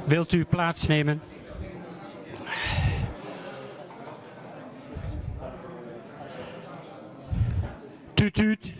Wilt u plaatsnemen? Tuut, tuut.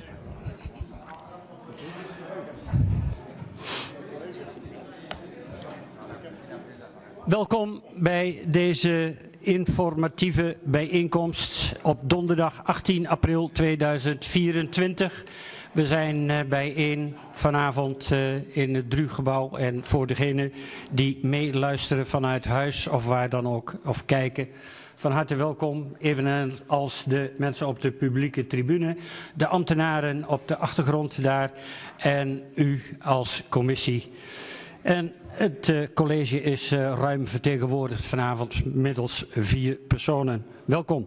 Welkom bij deze informatieve bijeenkomst op donderdag 18 april 2024. We zijn bijeen vanavond in het Druuggebouw en voor degenen die meeluisteren vanuit huis of waar dan ook, of kijken, van harte welkom, evenals de mensen op de publieke tribune, de ambtenaren op de achtergrond daar en u als commissie. En het college is ruim vertegenwoordigd vanavond middels 4 personen. Welkom.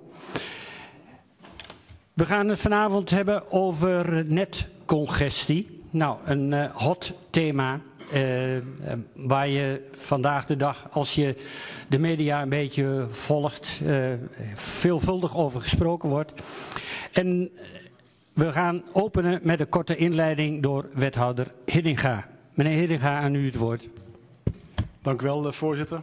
We gaan het vanavond hebben over netcongestie. Nou, een hot thema waar je vandaag de dag, als je de media een beetje volgt, veelvuldig over gesproken wordt. En we gaan openen met een korte inleiding door wethouder Hiddinga. Meneer Hiddinga, aan u het woord. Dank u wel, voorzitter.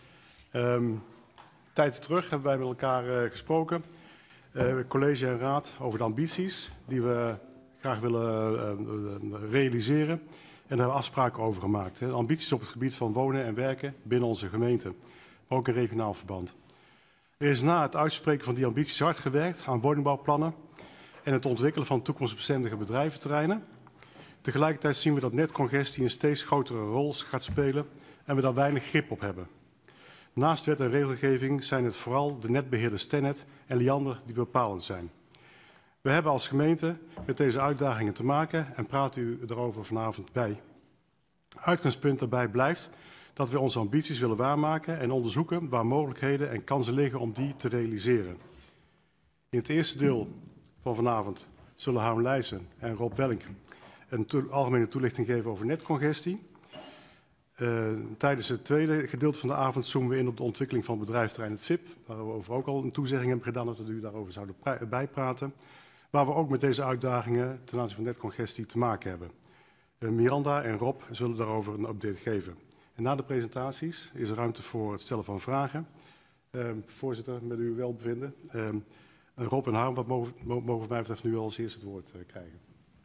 Tijd terug hebben wij met elkaar gesproken, college en raad, over de ambities die we graag willen realiseren. En daar hebben we afspraken over gemaakt. Ambities op het gebied van wonen en werken binnen onze gemeente, maar ook in regionaal verband. Er is na het uitspreken van die ambities hard gewerkt aan woningbouwplannen en het ontwikkelen van toekomstbestendige bedrijventerreinen. Tegelijkertijd zien we dat netcongestie een steeds grotere rol gaat spelen en we daar weinig grip op hebben. Naast wet en regelgeving zijn het vooral de netbeheerder Stennet en Liander die bepalend zijn. We hebben als gemeente met deze uitdagingen te maken en praat u erover vanavond bij. Uitgangspunt daarbij blijft dat we onze ambities willen waarmaken en onderzoeken waar mogelijkheden en kansen liggen om die te realiseren. In het eerste deel van vanavond zullen Harm Leijsen en Rob Wellink een algemene toelichting geven over netcongestie. Tijdens het tweede gedeelte van de avond zoomen we in op de ontwikkeling van het bedrijventerrein het VIP. Waarover we ook al een toezegging hebben gedaan dat we u daarover zouden bijpraten. Waar we ook met deze uitdagingen ten aanzien van netcongestie te maken hebben. Miranda en Rob zullen daarover een update geven. En na de presentaties is er ruimte voor het stellen van vragen. Voorzitter, met uw welbevinden. Rob en Harm, wat mogen mij betreft nu als eerste het woord krijgen.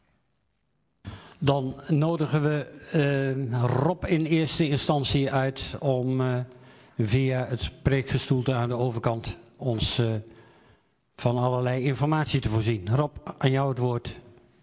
Dan nodigen we Rob in eerste instantie uit om via het spreekgestoelte aan de overkant ons van allerlei informatie te voorzien. Rob, aan jou het woord.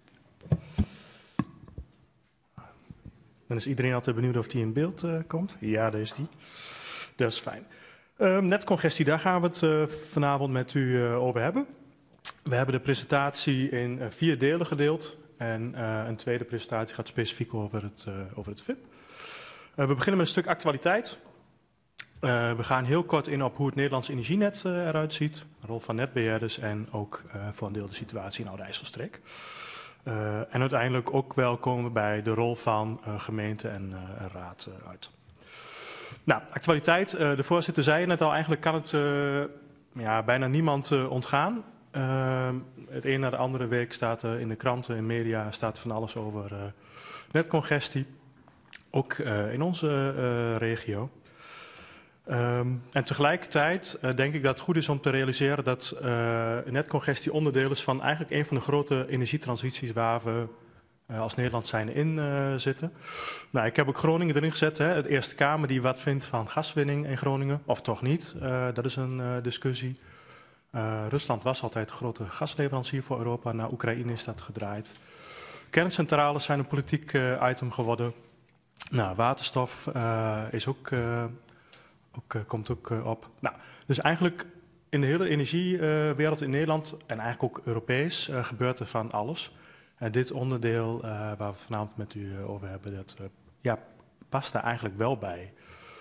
Dan is iedereen altijd benieuwd of die in beeld komt. Ja, daar is die. Dat is fijn. Netcongestie, daar gaan we het vanavond met u over hebben. We hebben de presentatie in 4 delen gedeeld. En een tweede presentatie gaat specifiek over het VIP. We beginnen met een stuk actualiteit. We gaan heel kort in op hoe het Nederlands energienet eruit ziet. De rol van netbeheerders en ook voor een deel de situatie in Oude-IJsselstreek. En uiteindelijk ook wel komen we bij de rol van gemeente en raad uit. Nou, actualiteit. De voorzitter zei net al, eigenlijk kan het bijna niemand ontgaan. Het een na de andere week staat in de kranten en media staat van alles over netcongestie. Ook in onze regio. En tegelijkertijd denk ik dat het goed is om te realiseren dat netcongestie onderdeel is van eigenlijk een van de grote energietransities waar we als Nederland zijn in zitten. Nou, ik heb ook Groningen erin gezet. Hè, de Eerste Kamer die wat vindt van gaswinning in Groningen, of toch niet. Dat is een discussie. Rusland was altijd een grote gasleverancier voor Europa. Naar Oekraïne is dat gedraaid. Kerncentrales zijn een politiek item geworden. Nou, waterstof is komt ook op. Nou, dus eigenlijk in de hele energiewereld in Nederland en eigenlijk ook Europees gebeurt er van alles. En dit onderdeel waar we vanavond met u over hebben, dat past daar eigenlijk wel bij.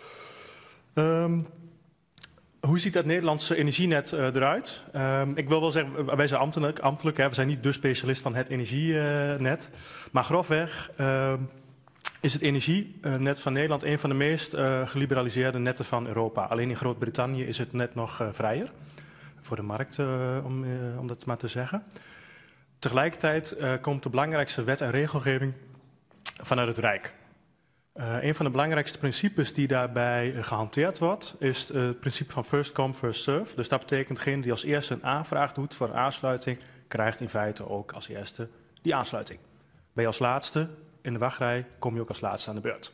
Hoe ziet dat Nederlandse energienet eruit? Ik wil wel zeggen, wij zijn ambtelijk hè, we zijn niet de specialist van het energienet. Maar grofweg is het energienet van Nederland een van de meest geliberaliseerde netten van Europa. Alleen in Groot-Brittannië is het net nog vrijer. Voor de markt, om dat maar te zeggen. Tegelijkertijd komt de belangrijkste wet en regelgeving vanuit het Rijk. Een van de belangrijkste principes die daarbij gehanteerd wordt, is het principe van first come, first serve. Dus dat betekent degene die als eerste een aanvraag doet voor een aansluiting, krijgt in feite ook als eerste die aansluiting. Ben je als laatste in de wachtrij, kom je ook als laatste aan de beurt.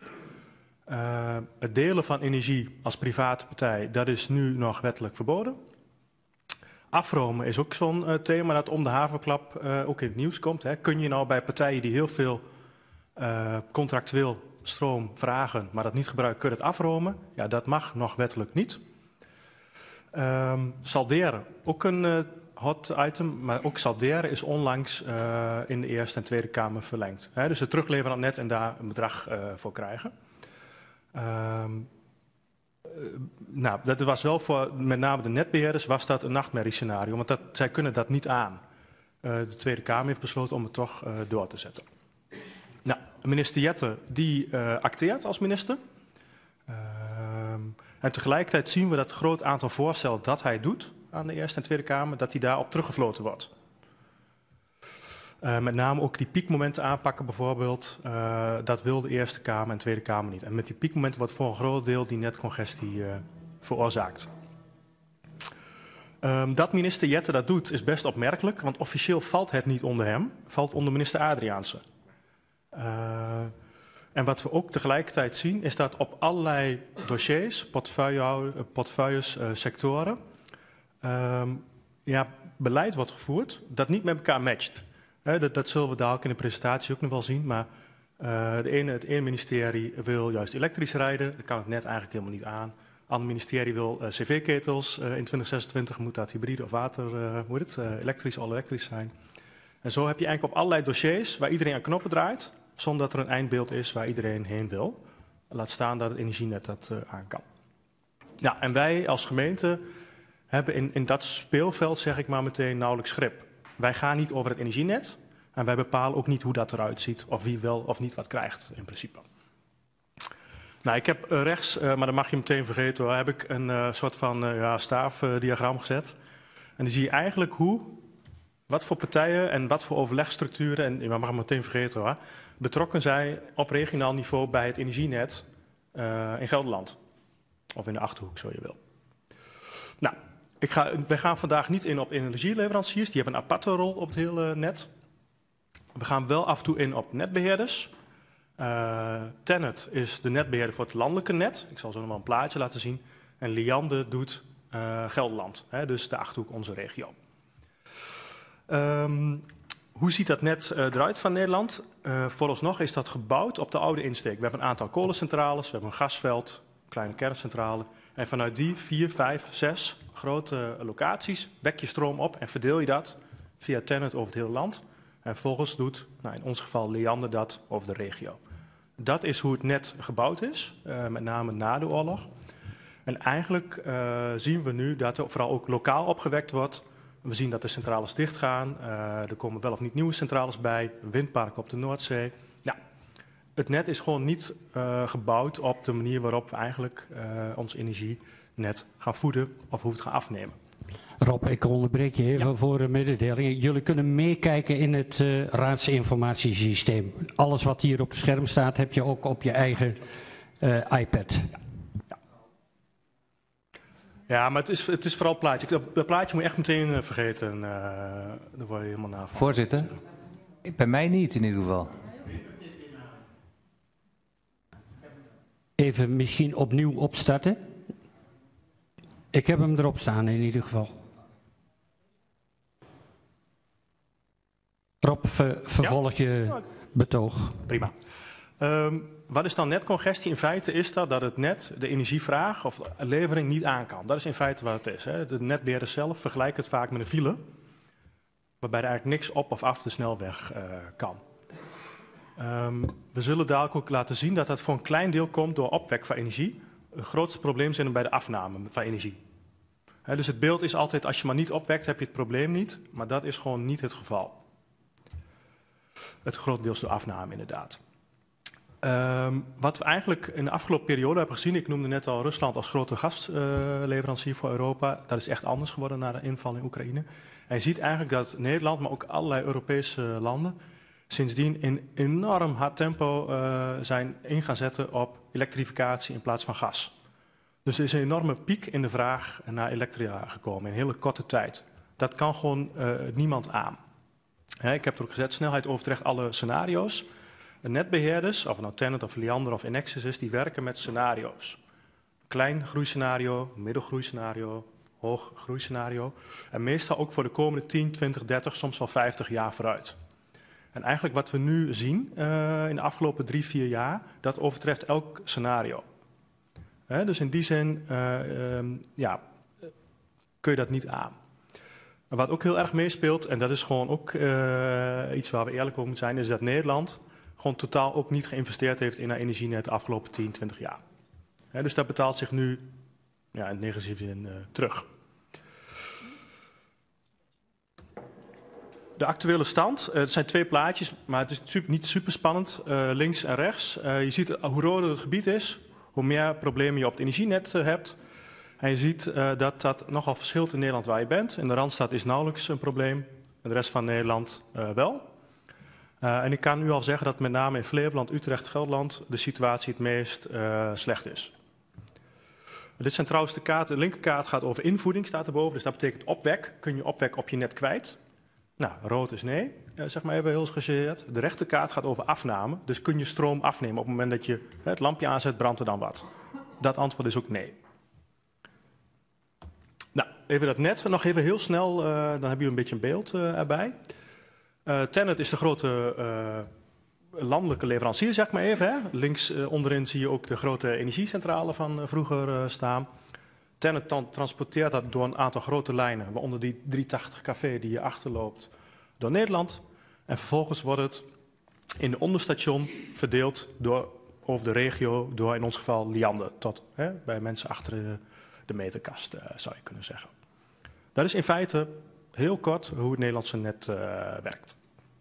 Het delen van energie als private partij, dat is nu nog wettelijk verboden. Afromen is ook zo'n thema dat om de haverklap ook in het nieuws komt. Hè. Kun je nou bij partijen die heel veel contractueel stroom vragen, maar dat niet gebruiken, kun je het afromen? Ja, dat mag nog wettelijk niet. Salderen, ook een hot item, maar ook salderen is onlangs in de Eerste en Tweede Kamer verlengd. Hè. Dus het terugleveren aan het net en daar een bedrag voor krijgen. Nou, dat was wel voor met name de netbeheerders was dat een nachtmerriescenario, want zij kunnen dat niet aan. De Tweede Kamer heeft besloten om het toch door te zetten. Nou, minister Jette die acteert als minister. En tegelijkertijd zien we dat het groot aantal voorstellen dat hij doet aan de Eerste en Tweede Kamer, dat hij daarop teruggefloten wordt. Met name ook die piekmomenten aanpakken bijvoorbeeld, dat wil de Eerste Kamer en Tweede Kamer niet. En met die piekmomenten wordt voor een groot deel die netcongestie veroorzaakt. Dat minister Jette dat doet is best opmerkelijk, want officieel valt het niet onder hem, valt onder minister Adriaanse. En wat we ook tegelijkertijd zien is dat op allerlei dossiers, portefeuilles, sectoren, beleid wordt gevoerd dat niet met elkaar matcht. Dat zullen we dadelijk in de presentatie ook nog wel zien, maar het ene ministerie wil juist elektrisch rijden, dat kan het net eigenlijk helemaal niet aan. Het andere ministerie wil cv-ketels, in 2026 moet dat hybride of elektrisch, al elektrisch zijn. En zo heb je eigenlijk op allerlei dossiers waar iedereen aan knoppen draait, zonder dat er een eindbeeld is waar iedereen heen wil. Laat staan dat het energienet dat aan kan. Ja, en wij als gemeente hebben in dat speelveld, zeg ik maar meteen, nauwelijks grip. Wij gaan niet over het energienet en wij bepalen ook niet hoe dat eruit ziet of wie wel of niet wat krijgt in principe. Nou, ik heb rechts, maar dat mag je meteen vergeten hoor, heb ik een soort van staafdiagram gezet. En dan zie je eigenlijk wat voor partijen en wat voor overlegstructuren, en je mag hem meteen vergeten hoor, betrokken zijn op regionaal niveau bij het energienet in Gelderland. Of in de Achterhoek, zo je wil. Nou, wij gaan vandaag niet in op energieleveranciers, die hebben een aparte rol op het hele net. We gaan wel af en toe in op netbeheerders. Tennet is de netbeheerder voor het landelijke net. Ik zal zo nog wel een plaatje laten zien. En Liander doet Gelderland, dus de Achterhoek, onze regio. Hoe ziet dat net eruit van Nederland? Vooralsnog is dat gebouwd op de oude insteek. We hebben een aantal kolencentrales, we hebben een gasveld, een kleine kerncentrale. En vanuit die 4, 5, 6 grote locaties wek je stroom op en verdeel je dat via Tennet over het hele land. En vervolgens doet, in ons geval Liander, dat over de regio. Dat is hoe het net gebouwd is, met name na de oorlog. En eigenlijk zien we nu dat er vooral ook lokaal opgewekt wordt. We zien dat de centrales dichtgaan, er komen wel of niet nieuwe centrales bij, windparken op de Noordzee. Nou, het net is gewoon niet gebouwd op de manier waarop we eigenlijk ons energienet gaan voeden of hoe we het gaan afnemen. Rob, ik onderbreek je even voor een mededeling. Jullie kunnen meekijken in het raadsinformatiesysteem. Alles wat hier op het scherm staat, heb je ook op je eigen iPad. Ja, maar het is vooral plaatje. Dat plaatje moet je echt meteen vergeten. Daar word je helemaal na van. Voorzitter, bij mij niet in ieder geval. Even misschien opnieuw opstarten. Ik heb hem erop staan in ieder geval. Rob, vervolg je betoog. Prima. Wat is dan netcongestie? In feite is dat het net de energievraag of de levering niet aan kan. Dat is in feite wat het is. Hè. De netbeheerder zelf vergelijkt het vaak met een file, waarbij er eigenlijk niks op of af de snelweg kan. We zullen dadelijk ook laten zien dat dat voor een klein deel komt door opwek van energie. Het grootste probleem zit bij de afname van energie. Dus het beeld is altijd, als je maar niet opwekt, heb je het probleem niet. Maar dat is gewoon niet het geval. Het grotendeels door afname inderdaad. Wat we eigenlijk in de afgelopen periode hebben gezien, ik noemde net al Rusland als grote gasleverancier voor Europa. Dat is echt anders geworden na de inval in Oekraïne. En je ziet eigenlijk dat Nederland, maar ook allerlei Europese landen, sindsdien in enorm hard tempo zijn in gaan zetten op elektrificatie in plaats van gas. Dus er is een enorme piek in de vraag naar elektra gekomen in een hele korte tijd. Dat kan gewoon niemand aan. Ik heb er ook gezet, snelheid overtreft alle scenario's. De netbeheerders, of het nou TenneT of Liander of Enexis is, die werken met scenario's. Klein groeiscenario, middelgroeiscenario, hoog groeiscenario. En meestal ook voor de komende 10, 20, 30, soms wel 50 jaar vooruit. En eigenlijk wat we nu zien in de afgelopen 3, 4 jaar, dat overtreft elk scenario. Dus in die zin kun je dat niet aan. Wat ook heel erg meespeelt, en dat is gewoon ook iets waar we eerlijk over moeten zijn, is dat Nederland gewoon totaal ook niet geïnvesteerd heeft in haar energienet de afgelopen 10, 20 jaar. Dus dat betaalt zich nu in negatieve zin terug. De actuele stand, het zijn 2 plaatjes, maar het is niet super spannend, links en rechts. Je ziet hoe roder het gebied is, hoe meer problemen je op het energienet hebt. En je ziet dat dat nogal verschilt in Nederland waar je bent. In de Randstad is nauwelijks een probleem, in de rest van Nederland wel. En ik kan nu al zeggen dat met name in Flevoland, Utrecht, Gelderland de situatie het meest slecht is. Dit zijn trouwens de kaarten. De linkerkaart gaat over invoeding, staat erboven. Dus dat betekent opwek. Kun je opwek op je net kwijt? Nou, rood is nee, zeg maar even heel gechargeerd. De rechterkaart gaat over afname. Dus kun je stroom afnemen op het moment dat je het lampje aanzet, brandt er dan wat? Dat antwoord is ook nee. Nou, even dat net. Nog even heel snel, dan heb je een beetje een beeld erbij. TenneT is de grote landelijke leverancier, zeg maar even. Hè. Links onderin zie je ook de grote energiecentrale van vroeger staan. TenneT transporteert dat door een aantal grote lijnen, waaronder die 380 kV die hier achterloopt, door Nederland. En vervolgens wordt het in de onderstation verdeeld over de regio, door in ons geval Liander, tot bij mensen achter de meterkast, zou je kunnen zeggen. Dat is in feite heel kort hoe het Nederlandse net werkt.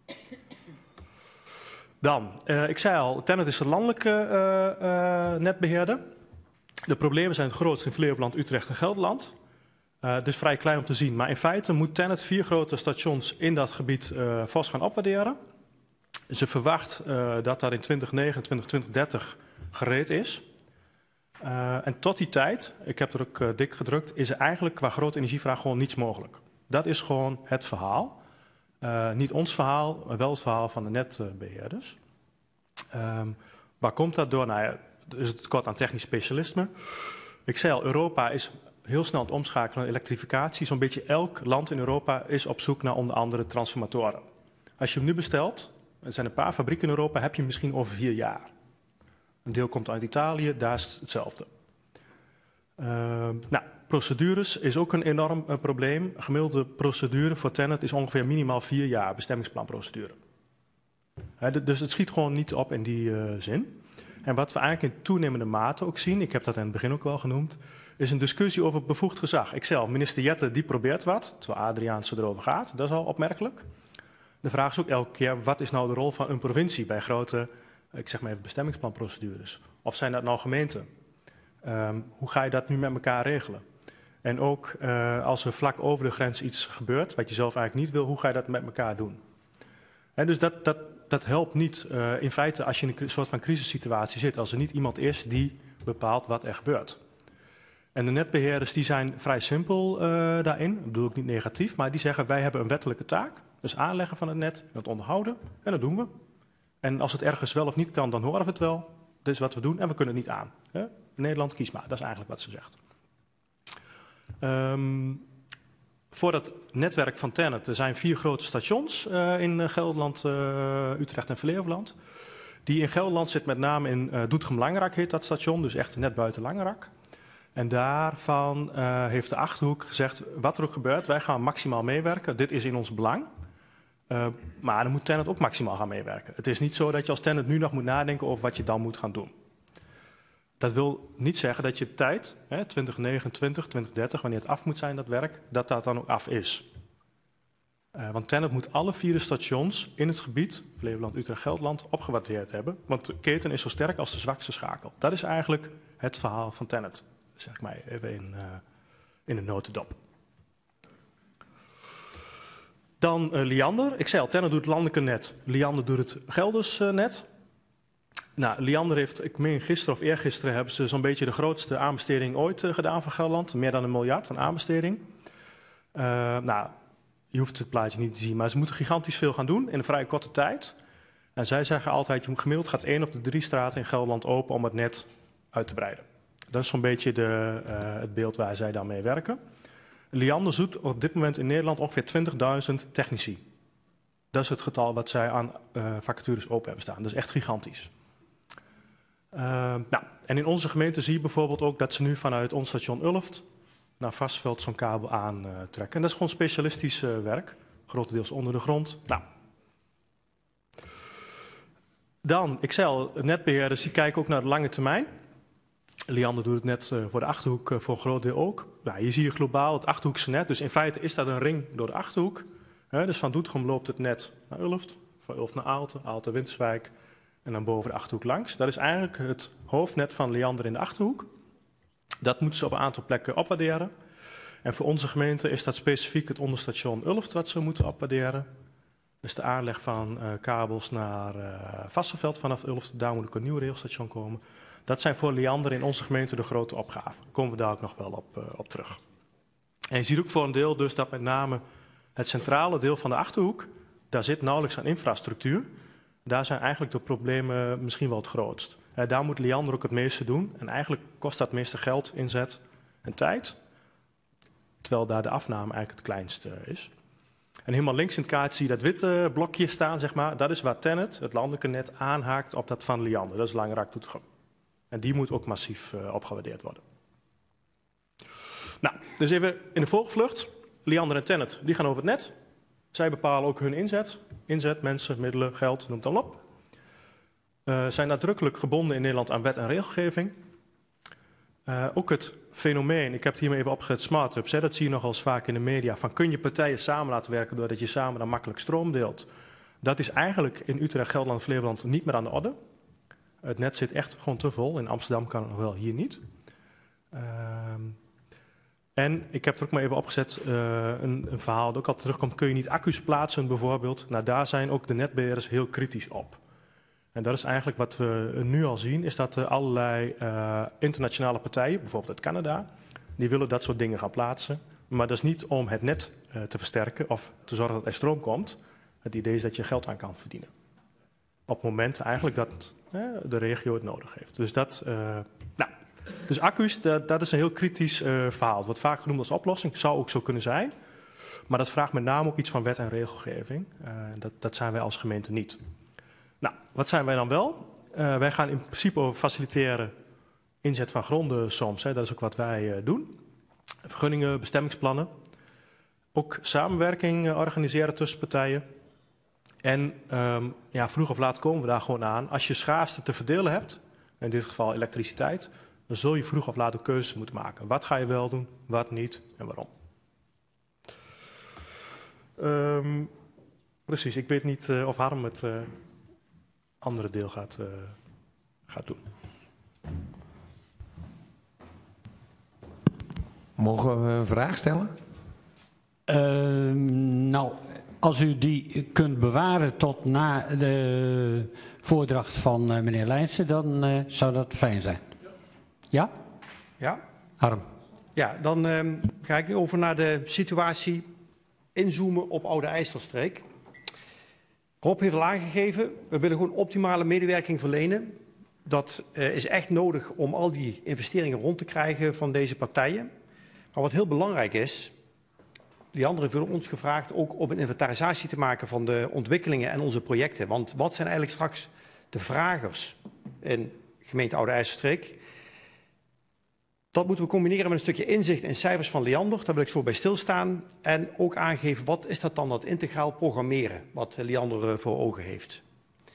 Dan, ik zei al, TenneT is de landelijke netbeheerder. De problemen zijn het grootst in Flevoland, Utrecht en Gelderland. Het is vrij klein om te zien, maar in feite moet TenneT 4 grote stations in dat gebied fors gaan opwaarderen. Ze verwacht dat dat in 2029, 2030 gereed is. En tot die tijd, ik heb er ook dik gedrukt, is er eigenlijk qua grote energievraag gewoon niets mogelijk. Dat is gewoon het verhaal. Niet ons verhaal, maar wel het verhaal van de netbeheerders. Waar komt dat door? Nou ja, is het tekort aan technisch specialisme. Ik zei al, Europa is heel snel aan het omschakelen naar elektrificatie. Zo'n beetje elk land in Europa is op zoek naar onder andere transformatoren. Als je hem nu bestelt, er zijn een paar fabrieken in Europa, heb je hem misschien over 4 jaar. Een deel komt uit Italië, daar is hetzelfde. Procedures is ook een enorm probleem. Gemiddelde procedure voor TenneT is ongeveer minimaal 4 jaar, bestemmingsplanprocedure. Dus het schiet gewoon niet op in die zin. En wat we eigenlijk in toenemende mate ook zien, ik heb dat in het begin ook wel genoemd, is een discussie over bevoegd gezag. Ik zelf, minister Jette, die probeert wat, terwijl Adriaanse erover gaat. Dat is al opmerkelijk. De vraag is ook elke keer, wat is nou de rol van een provincie bij grote, ik zeg maar even bestemmingsplanprocedures? Of zijn dat nou gemeenten? Hoe ga je dat nu met elkaar regelen? En ook als er vlak over de grens iets gebeurt, wat je zelf eigenlijk niet wil, hoe ga je dat met elkaar doen? En dus dat helpt niet in feite als je in een soort van crisissituatie zit, als er niet iemand is die bepaalt wat er gebeurt. En de netbeheerders die zijn vrij simpel daarin, dat bedoel ik niet negatief, maar die zeggen wij hebben een wettelijke taak, dus aanleggen van het net, het onderhouden, en dat doen we. En als het ergens wel of niet kan, dan horen we het wel. Dit is wat we doen en we kunnen het niet aan. Nederland, kies maar, dat is eigenlijk wat ze zegt. Voor het netwerk van TenneT er zijn 4 grote stations in Gelderland, Utrecht en Flevoland. Die in Gelderland zit met name in Doetinchem-Langerak heet dat station, dus echt net buiten Langerak. En daarvan heeft de Achterhoek gezegd, wat er ook gebeurt, wij gaan maximaal meewerken. Dit is in ons belang. Maar dan moet TenneT ook maximaal gaan meewerken. Het is niet zo dat je als TenneT nu nog moet nadenken over wat je dan moet gaan doen. Dat wil niet zeggen dat je tijd, 2029, 2030, wanneer het af moet zijn, dat werk, dat dan ook af is. Want TenneT moet alle 4 stations in het gebied, Flevoland, Utrecht, Gelderland, opgewaardeerd hebben. Want de keten is zo sterk als de zwakste schakel. Dat is eigenlijk het verhaal van TenneT, zeg ik maar even in een notendop. Dan Liander. Ik zei al, Tennet doet het landelijke net. Liander doet het Gelders net. Nou, Liander heeft, ik meen gisteren of eergisteren, hebben ze zo'n beetje de grootste aanbesteding ooit gedaan van Gelderland. Meer dan 1 miljard aan aanbesteding. Nou, je hoeft het plaatje niet te zien, maar ze moeten gigantisch veel gaan doen in een vrij korte tijd. En zij zeggen altijd, gemiddeld gaat 1 op de 3 straten in Gelderland open om het net uit te breiden. Dat is zo'n beetje het beeld waar zij daarmee werken. Liander zoekt op dit moment in Nederland ongeveer 20.000 technici. Dat is het getal wat zij aan vacatures open hebben staan. Dat is echt gigantisch. Nou, en in onze gemeente zie je bijvoorbeeld ook dat ze nu vanuit ons station Ulft naar Varsveld zo'n kabel aantrekken. En dat is gewoon specialistisch werk, grotendeels onder de grond. Nou. Dan, ik zei al, netbeheerders die kijken ook naar de lange termijn. Liander doet het net voor de Achterhoek voor een groot deel ook. Nou, hier zie je globaal het Achterhoekse net. Dus in feite is dat een ring door de Achterhoek. Dus van Doetinchem loopt het net naar Ulft, van Ulft naar Aalten, Aalten-Winterswijk en dan boven de Achterhoek langs. Dat is eigenlijk het hoofdnet van Liander in de Achterhoek. Dat moeten ze op een aantal plekken opwaarderen. En voor onze gemeente is dat specifiek het onderstation Ulft wat ze moeten opwaarderen. Dus de aanleg van kabels naar Vassenveld vanaf Ulft, daar moet ook een nieuw railstation komen. Dat zijn voor Liander in onze gemeente de grote opgaven. Daar komen we daar ook nog wel op terug. En je ziet ook voor een deel dus dat met name het centrale deel van de Achterhoek, daar zit nauwelijks aan infrastructuur. Daar zijn eigenlijk de problemen misschien wel het grootst. Daar moet Liander ook het meeste doen. En eigenlijk kost dat het meeste geld, inzet en tijd. Terwijl daar de afname eigenlijk het kleinste is. En helemaal links in het kaartje zie je dat witte blokje staan, zeg maar. Dat is waar Tennet, het landelijke net, aanhaakt op dat van Liander. Dat is Langerak-Doetinchem. En die moet ook massief opgewaardeerd worden. Nou, dus even in de volgvlucht. Liander en Tennet, die gaan over het net. Zij bepalen ook hun inzet. Inzet, mensen, middelen, geld, noem het dan op. Zijn nadrukkelijk gebonden in Nederland aan wet en regelgeving. Ook het fenomeen, ik heb het hier maar even opgezet, smart hubs. Dat zie je nogal eens vaak in de media. Van kun je partijen samen laten werken doordat je samen dan makkelijk stroom deelt. Dat is eigenlijk in Utrecht, Gelderland, Flevoland niet meer aan de orde. Het net zit echt gewoon te vol. In Amsterdam kan het nog wel, hier niet. En ik heb er ook maar even opgezet een verhaal dat ook al terugkomt. Kun je niet accu's plaatsen bijvoorbeeld? Nou, daar zijn ook de netbeheerders heel kritisch op. En dat is eigenlijk wat we nu al zien, is dat allerlei internationale partijen, bijvoorbeeld uit Canada, die willen dat soort dingen gaan plaatsen. Maar dat is niet om het net te versterken of te zorgen dat er stroom komt. Het idee is dat je geld aan kan verdienen. Op momenten eigenlijk dat de regio het nodig heeft. Dus dus accu's, dat is een heel kritisch verhaal. Het wordt vaak genoemd als oplossing, zou ook zo kunnen zijn. Maar dat vraagt met name ook iets van wet en regelgeving. Dat zijn wij als gemeente niet. Nou, wat zijn wij dan wel? Wij gaan in principe faciliteren inzet van gronden soms. Dat is ook wat wij doen. Vergunningen, bestemmingsplannen. Ook samenwerking organiseren tussen partijen. En vroeg of laat komen we daar gewoon aan. Als je schaarste te verdelen hebt, in dit geval elektriciteit, dan zul je vroeg of laat ook keuzes moeten maken. Wat ga je wel doen, wat niet en waarom? Precies, ik weet niet of Harm het andere deel gaat doen. Mogen we een vraag stellen? Nou, als u die kunt bewaren tot na de voordracht van meneer Leijnsen, dan zou dat fijn zijn. Ja? Ja. Harm. Ja, dan ga ik nu over naar de situatie inzoomen op Oude IJsselstreek. Rob heeft al aangegeven, we willen gewoon optimale medewerking verlenen. Dat is echt nodig om al die investeringen rond te krijgen van deze partijen. Maar wat heel belangrijk is, die anderen hebben ons gevraagd ook om een inventarisatie te maken van de ontwikkelingen en onze projecten. Want wat zijn eigenlijk straks de vragers in gemeente Oude IJsselstreek? Dat moeten we combineren met een stukje inzicht in cijfers van Liander. Daar wil ik zo bij stilstaan. En ook aangeven, wat is dat dan, dat integraal programmeren, wat Liander voor ogen heeft.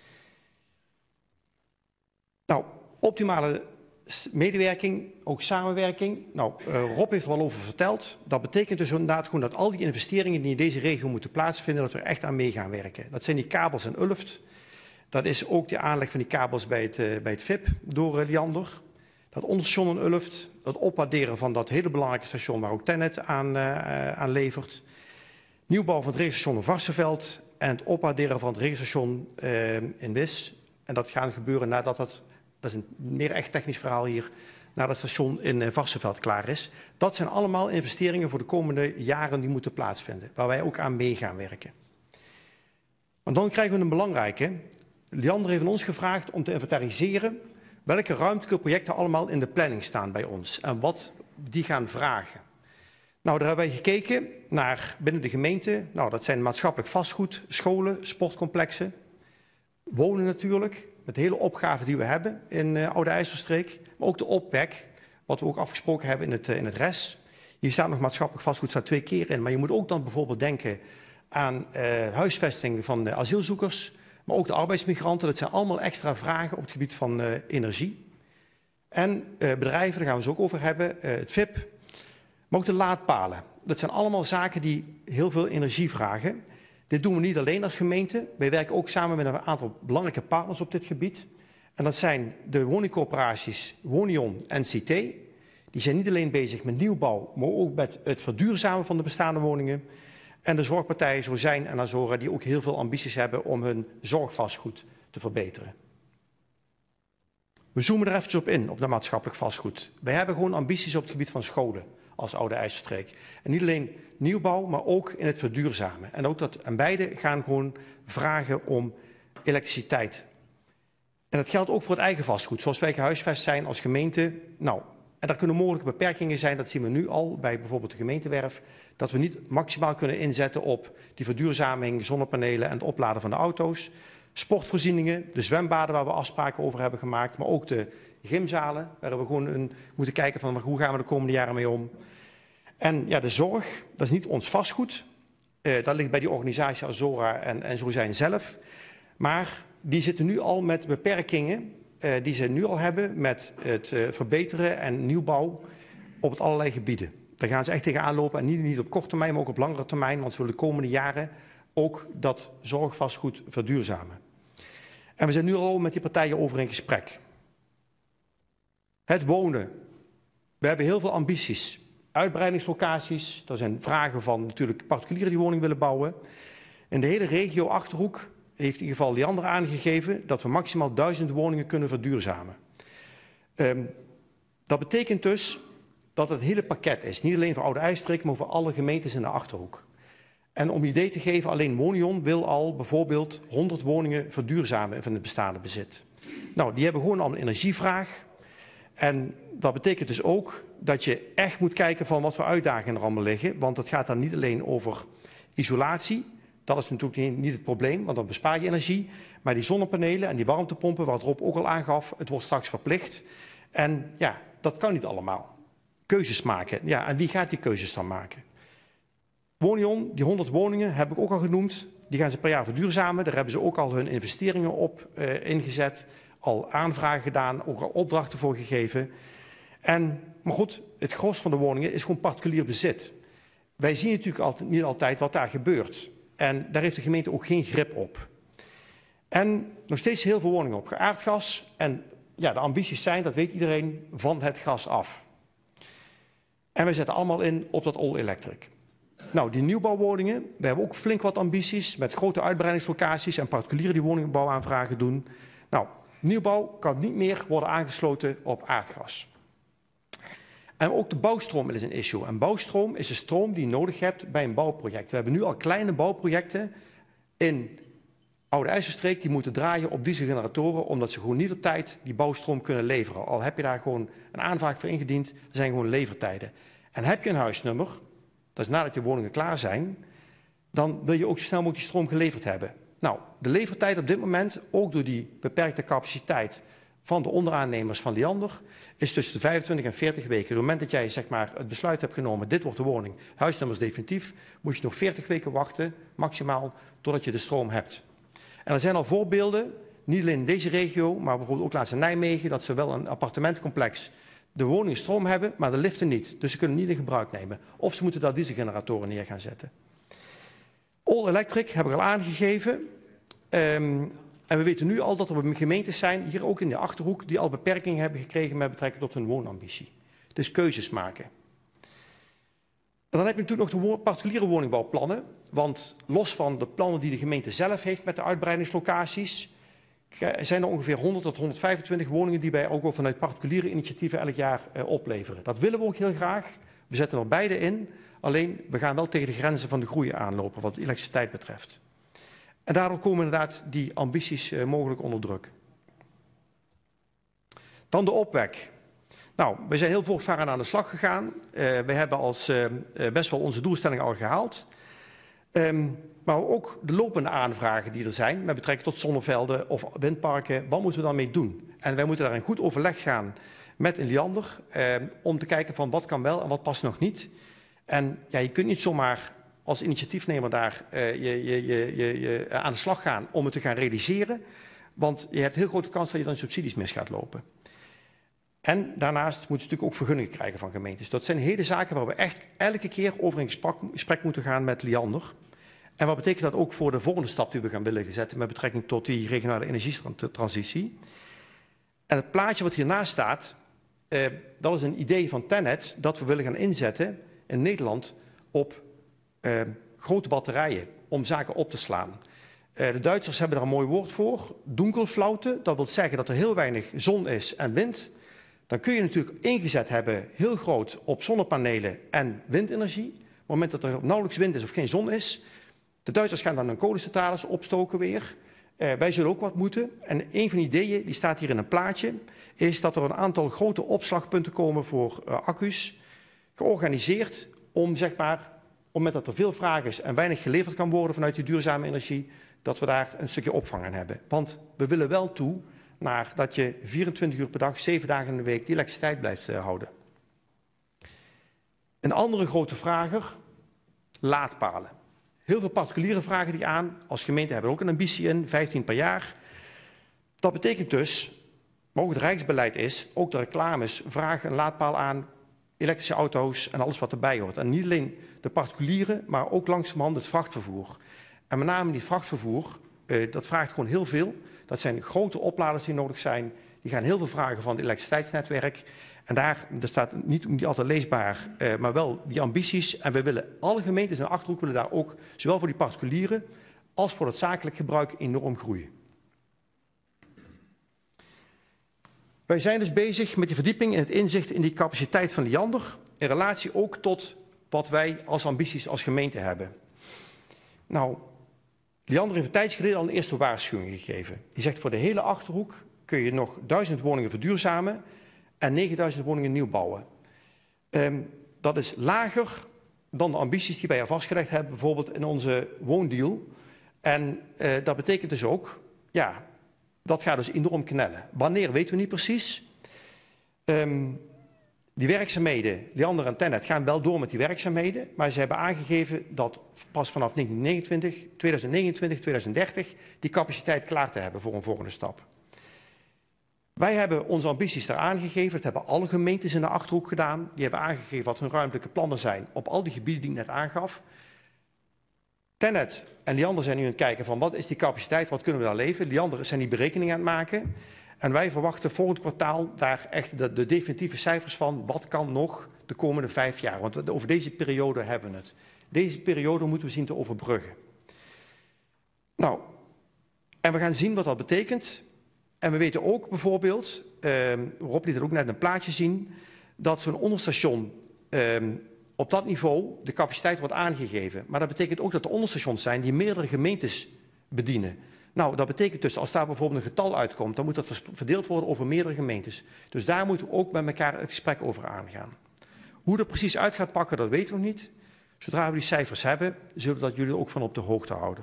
Nou, optimale medewerking, ook samenwerking. Nou, Rob heeft er al over verteld. Dat betekent dus inderdaad gewoon dat al die investeringen die in deze regio moeten plaatsvinden, dat we er echt aan mee gaan werken. Dat zijn die kabels in Ulft. Dat is ook de aanleg van die kabels bij het VIP door Liander. Dat onderstation in Ulft, het opwaarderen van dat hele belangrijke station waar ook Tennet aan levert. Nieuwbouw van het regelstation in Varsseveld en het opwaarderen van het regelstation in Wisch. En dat gaat gebeuren nadat dat is een meer echt technisch verhaal hier, nadat het station in Varsseveld klaar is. Dat zijn allemaal investeringen voor de komende jaren die moeten plaatsvinden, waar wij ook aan mee gaan werken. Maar dan krijgen we een belangrijke. Liander heeft ons gevraagd om te inventariseren welke ruimtelijke projecten allemaal in de planning staan bij ons en wat die gaan vragen. Nou, daar hebben wij gekeken naar binnen de gemeente. Nou, dat zijn maatschappelijk vastgoed, scholen, sportcomplexen, wonen natuurlijk, met de hele opgave die we hebben in Oude IJsselstreek, maar ook de opwek, wat we ook afgesproken hebben in het RES. Hier staat nog maatschappelijk vastgoed, staat 2 keer in, maar je moet ook dan bijvoorbeeld denken aan huisvesting van de asielzoekers, maar ook de arbeidsmigranten. Dat zijn allemaal extra vragen op het gebied van energie. En bedrijven, daar gaan we het ook over hebben, het VIP, maar ook de laadpalen. Dat zijn allemaal zaken die heel veel energie vragen. Dit doen we niet alleen als gemeente. Wij werken ook samen met een aantal belangrijke partners op dit gebied. En dat zijn de woningcorporaties Wonion en CT. Die zijn niet alleen bezig met nieuwbouw, maar ook met het verduurzamen van de bestaande woningen. En de zorgpartijen Zozijn en Azora, die ook heel veel ambities hebben om hun zorgvastgoed te verbeteren. We zoomen er even op in, op dat maatschappelijk vastgoed. Wij hebben gewoon ambities op het gebied van scholen als Oude IJsselstreek. En niet alleen nieuwbouw, maar ook in het verduurzamen. En beide gaan gewoon vragen om elektriciteit. En dat geldt ook voor het eigen vastgoed, zoals wij gehuisvest zijn als gemeente. Nou, en daar kunnen mogelijke beperkingen zijn, dat zien we nu al bij bijvoorbeeld de gemeentewerf, dat we niet maximaal kunnen inzetten op die verduurzaming, zonnepanelen en het opladen van de auto's. Sportvoorzieningen, de zwembaden waar we afspraken over hebben gemaakt, maar ook de gymzalen, waar we gewoon moeten kijken van hoe gaan we de komende jaren mee om. En ja, de zorg, dat is niet ons vastgoed. Dat ligt bij die organisatie Azora en Zozijn zelf. Maar die zitten nu al met beperkingen die ze nu al hebben met het verbeteren en nieuwbouw op het allerlei gebieden. Daar gaan ze echt tegenaan lopen en niet op korte termijn, maar ook op langere termijn, want ze willen de komende jaren ook dat zorgvastgoed verduurzamen. En we zijn nu al met die partijen over in gesprek. Het wonen. We hebben heel veel ambities. Uitbreidingslocaties. Er zijn vragen van natuurlijk particulieren die woning willen bouwen. In de hele regio Achterhoek heeft in ieder geval Liander aangegeven dat we maximaal 1000 woningen kunnen verduurzamen. Dat betekent dus dat het hele pakket is. Niet alleen voor Oude IJsselstreek, maar voor alle gemeentes in de Achterhoek. En om een idee te geven, alleen Wonion wil al bijvoorbeeld 100 woningen verduurzamen van het bestaande bezit. Nou, die hebben gewoon al een energievraag. En dat betekent dus ook dat je echt moet kijken van wat voor uitdagingen er allemaal liggen. Want het gaat dan niet alleen over isolatie. Dat is natuurlijk niet het probleem, want dan bespaar je energie. Maar die zonnepanelen en die warmtepompen, wat Rob ook al aangaf, het wordt straks verplicht. En ja, dat kan niet allemaal. Keuzes maken. Ja, en wie gaat die keuzes dan maken? Wonion, die 100 woningen heb ik ook al genoemd. Die gaan ze per jaar verduurzamen. Daar hebben ze ook al hun investeringen op ingezet. Al aanvragen gedaan, ook al opdrachten voor gegeven. Maar goed, het gros van de woningen is gewoon particulier bezit. Wij zien natuurlijk niet altijd wat daar gebeurt. En daar heeft de gemeente ook geen grip op. En nog steeds heel veel woningen op aardgas. En ja, de ambities zijn, dat weet iedereen, van het gas af. En wij zetten allemaal in op dat all-electric. Nou, die nieuwbouwwoningen, we hebben ook flink wat ambities met grote uitbreidingslocaties en particulieren die woningbouwaanvragen doen. Nou, nieuwbouw kan niet meer worden aangesloten op aardgas. En ook de bouwstroom is een issue. En bouwstroom is de stroom die je nodig hebt bij een bouwproject. We hebben nu al kleine bouwprojecten in Oude IJsselstreek die moeten draaien op dieselgeneratoren, omdat ze gewoon niet op tijd die bouwstroom kunnen leveren. Al heb je daar gewoon een aanvraag voor ingediend, er zijn gewoon levertijden. En heb je een huisnummer, dat is nadat je woningen klaar zijn, dan wil je ook zo snel mogelijk die stroom geleverd hebben. Nou, de levertijd op dit moment, ook door die beperkte capaciteit van de onderaannemers van Liander, is tussen de 25 en 40 weken. Op het moment dat jij zeg maar, het besluit hebt genomen, dit wordt de woning, huisnummers definitief, moet je nog 40 weken wachten, maximaal, totdat je de stroom hebt. En er zijn al voorbeelden, niet alleen in deze regio, maar bijvoorbeeld ook laatst in Nijmegen, dat ze wel een appartementcomplex de woningen stroom hebben, maar de liften niet. Dus ze kunnen niet in gebruik nemen. Of ze moeten daar dieselgeneratoren neer gaan zetten. All Electric heb ik al aangegeven. En we weten nu al dat er gemeentes zijn, hier ook in de Achterhoek, die al beperkingen hebben gekregen met betrekking tot hun woonambitie. Het is keuzes maken. En dan heb je natuurlijk nog de particuliere woningbouwplannen. Want los van de plannen die de gemeente zelf heeft met de uitbreidingslocaties, zijn er ongeveer 100 tot 125 woningen die wij ook al vanuit particuliere initiatieven elk jaar opleveren. Dat willen we ook heel graag. We zetten er beide in. Alleen, we gaan wel tegen de grenzen van de groei aanlopen wat elektriciteit betreft. En daardoor komen inderdaad die ambities mogelijk onder druk. Dan de opwek. Nou, we zijn heel voortvarend aan de slag gegaan. We hebben best wel onze doelstellingen al gehaald. Maar ook de lopende aanvragen die er zijn met betrekking tot zonnevelden of windparken, wat moeten we daarmee doen? En wij moeten daar in goed overleg gaan met een Liander om te kijken van wat kan wel en wat past nog niet. En ja, je kunt niet zomaar als initiatiefnemer daar aan de slag gaan om het te gaan realiseren, want je hebt heel grote kans dat je dan subsidies mis gaat lopen. En daarnaast moet je natuurlijk ook vergunningen krijgen van gemeentes. Dat zijn hele zaken waar we echt elke keer over in gesprek moeten gaan met Liander. En wat betekent dat ook voor de volgende stap die we gaan willen zetten met betrekking tot die regionale energietransitie. En het plaatje wat hiernaast staat, dat is een idee van TenneT dat we willen gaan inzetten in Nederland op grote batterijen om zaken op te slaan. De Duitsers hebben daar een mooi woord voor, Dunkelflaute. Dat wil zeggen dat er heel weinig zon is en wind. Dan kun je natuurlijk ingezet hebben heel groot op zonnepanelen en windenergie. Op het moment dat er nauwelijks wind is of geen zon is, de Duitsers gaan dan hun kolencentrales opstoken weer. Wij zullen ook wat moeten. En een van de ideeën, die staat hier in een plaatje, is dat er een aantal grote opslagpunten komen voor accu's. Georganiseerd om, zeg maar, op het moment dat er veel vraag is en weinig geleverd kan worden vanuit die duurzame energie, dat we daar een stukje opvang aan hebben. Want we willen wel toe naar dat je 24 uur per dag, 7 dagen in de week die elektriciteit blijft houden. Een andere grote vrager, laadpalen. Heel veel particulieren vragen die aan. Als gemeente hebben we ook een ambitie in, 15 per jaar. Dat betekent dus, maar ook het Rijksbeleid is, ook de reclames vragen een laadpaal aan, elektrische auto's en alles wat erbij hoort. En niet alleen de particulieren, maar ook langzamerhand het vrachtvervoer. En met name die vrachtvervoer, dat vraagt gewoon heel veel. Dat zijn grote opladers die nodig zijn. Die gaan heel veel vragen van het elektriciteitsnetwerk. En daar staat niet altijd leesbaar, maar wel die ambities. En we willen alle gemeentes in de Achterhoek willen daar ook, zowel voor die particulieren als voor het zakelijk gebruik, enorm groeien. Wij zijn dus bezig met die verdieping en het inzicht in die capaciteit van Liander, in relatie ook tot wat wij als ambities als gemeente hebben. Nou, Liander heeft een tijdje geleden al een eerste waarschuwing gegeven. Die zegt voor de hele Achterhoek kun je nog 1000 woningen verduurzamen en 9000 woningen nieuw bouwen. Dat is lager dan de ambities die wij er vastgelegd hebben, bijvoorbeeld in onze woondeal. En dat betekent dus ook, ja, dat gaat dus enorm knellen. Wanneer weten we niet precies. Die werkzaamheden, Liander en TenneT gaan wel door met die werkzaamheden, maar ze hebben aangegeven dat pas vanaf 2029, 2030 die capaciteit klaar te hebben voor een volgende stap. Wij hebben onze ambities daar aangegeven, dat hebben alle gemeentes in de Achterhoek gedaan. Die hebben aangegeven wat hun ruimtelijke plannen zijn op al die gebieden die ik net aangaf. TenneT en Liander zijn nu aan het kijken van wat is die capaciteit, wat kunnen we daar leveren. Liander zijn die berekeningen aan het maken. En wij verwachten volgend kwartaal daar echt de definitieve cijfers van wat kan nog de komende 5 jaar. Want over deze periode hebben we het. Deze periode moeten we zien te overbruggen. Nou, en we gaan zien wat dat betekent. En we weten ook bijvoorbeeld, Rob liet er ook net een plaatje zien, dat zo'n onderstation op dat niveau de capaciteit wordt aangegeven. Maar dat betekent ook dat er onderstations zijn die meerdere gemeentes bedienen. Nou, dat betekent dus, als daar bijvoorbeeld een getal uitkomt, dan moet dat verdeeld worden over meerdere gemeentes. Dus daar moeten we ook met elkaar het gesprek over aangaan. Hoe dat precies uit gaat pakken, dat weten we nog niet. Zodra we die cijfers hebben, zullen we dat jullie ook van op de hoogte houden.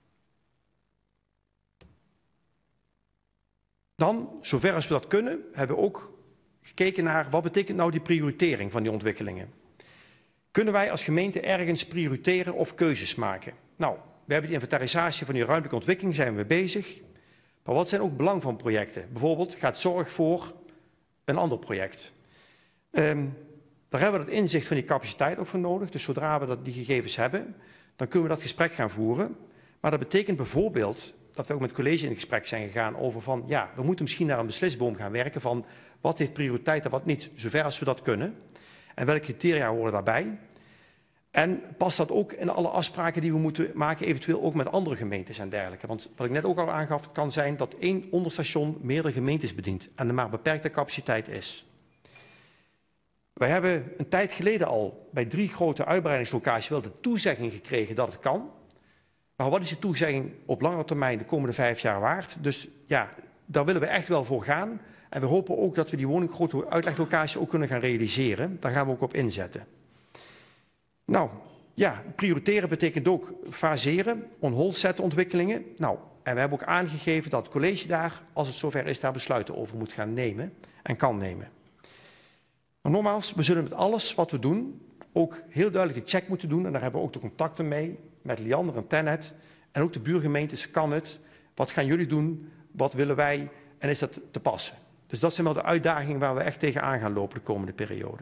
Dan, zover als we dat kunnen, hebben we ook gekeken naar wat betekent nou die prioritering van die ontwikkelingen. Kunnen wij als gemeente ergens prioriteren of keuzes maken? Nou, we hebben die inventarisatie van die ruimtelijke ontwikkeling, zijn we bezig. Maar wat zijn ook belang van projecten? Bijvoorbeeld gaat zorg voor een ander project. Daar hebben we het inzicht van die capaciteit ook voor nodig. Dus zodra we die gegevens hebben, dan kunnen we dat gesprek gaan voeren. Maar dat betekent bijvoorbeeld dat we ook met het college in gesprek zijn gegaan over van, ja, we moeten misschien naar een beslisboom gaan werken van wat heeft prioriteit en wat niet, zover als we dat kunnen. En welke criteria horen daarbij. En past dat ook in alle afspraken die we moeten maken, eventueel ook met andere gemeentes en dergelijke. Want wat ik net ook al aangaf, kan zijn dat 1 onderstation meerdere gemeentes bedient en er maar beperkte capaciteit is. Wij hebben een tijd geleden al bij 3 grote uitbreidingslocaties wel de toezegging gekregen dat het kan. Maar wat is die toezegging op langere termijn de komende 5 jaar waard? Dus ja, daar willen we echt wel voor gaan. En we hopen ook dat we die woninggrote uitleglocaties ook kunnen gaan realiseren. Daar gaan we ook op inzetten. Nou, ja, prioriteren betekent ook faseren, on hold zetten ontwikkelingen. Nou, en we hebben ook aangegeven dat het college daar, als het zover is, daar besluiten over moet gaan nemen en kan nemen. Maar nogmaals, we zullen met alles wat we doen ook heel duidelijk een check moeten doen. En daar hebben we ook de contacten mee met Liander en Tennet. En ook de buurgemeentes, kan het? Wat gaan jullie doen? Wat willen wij? En is dat te passen? Dus dat zijn wel de uitdagingen waar we echt tegenaan gaan lopen de komende periode.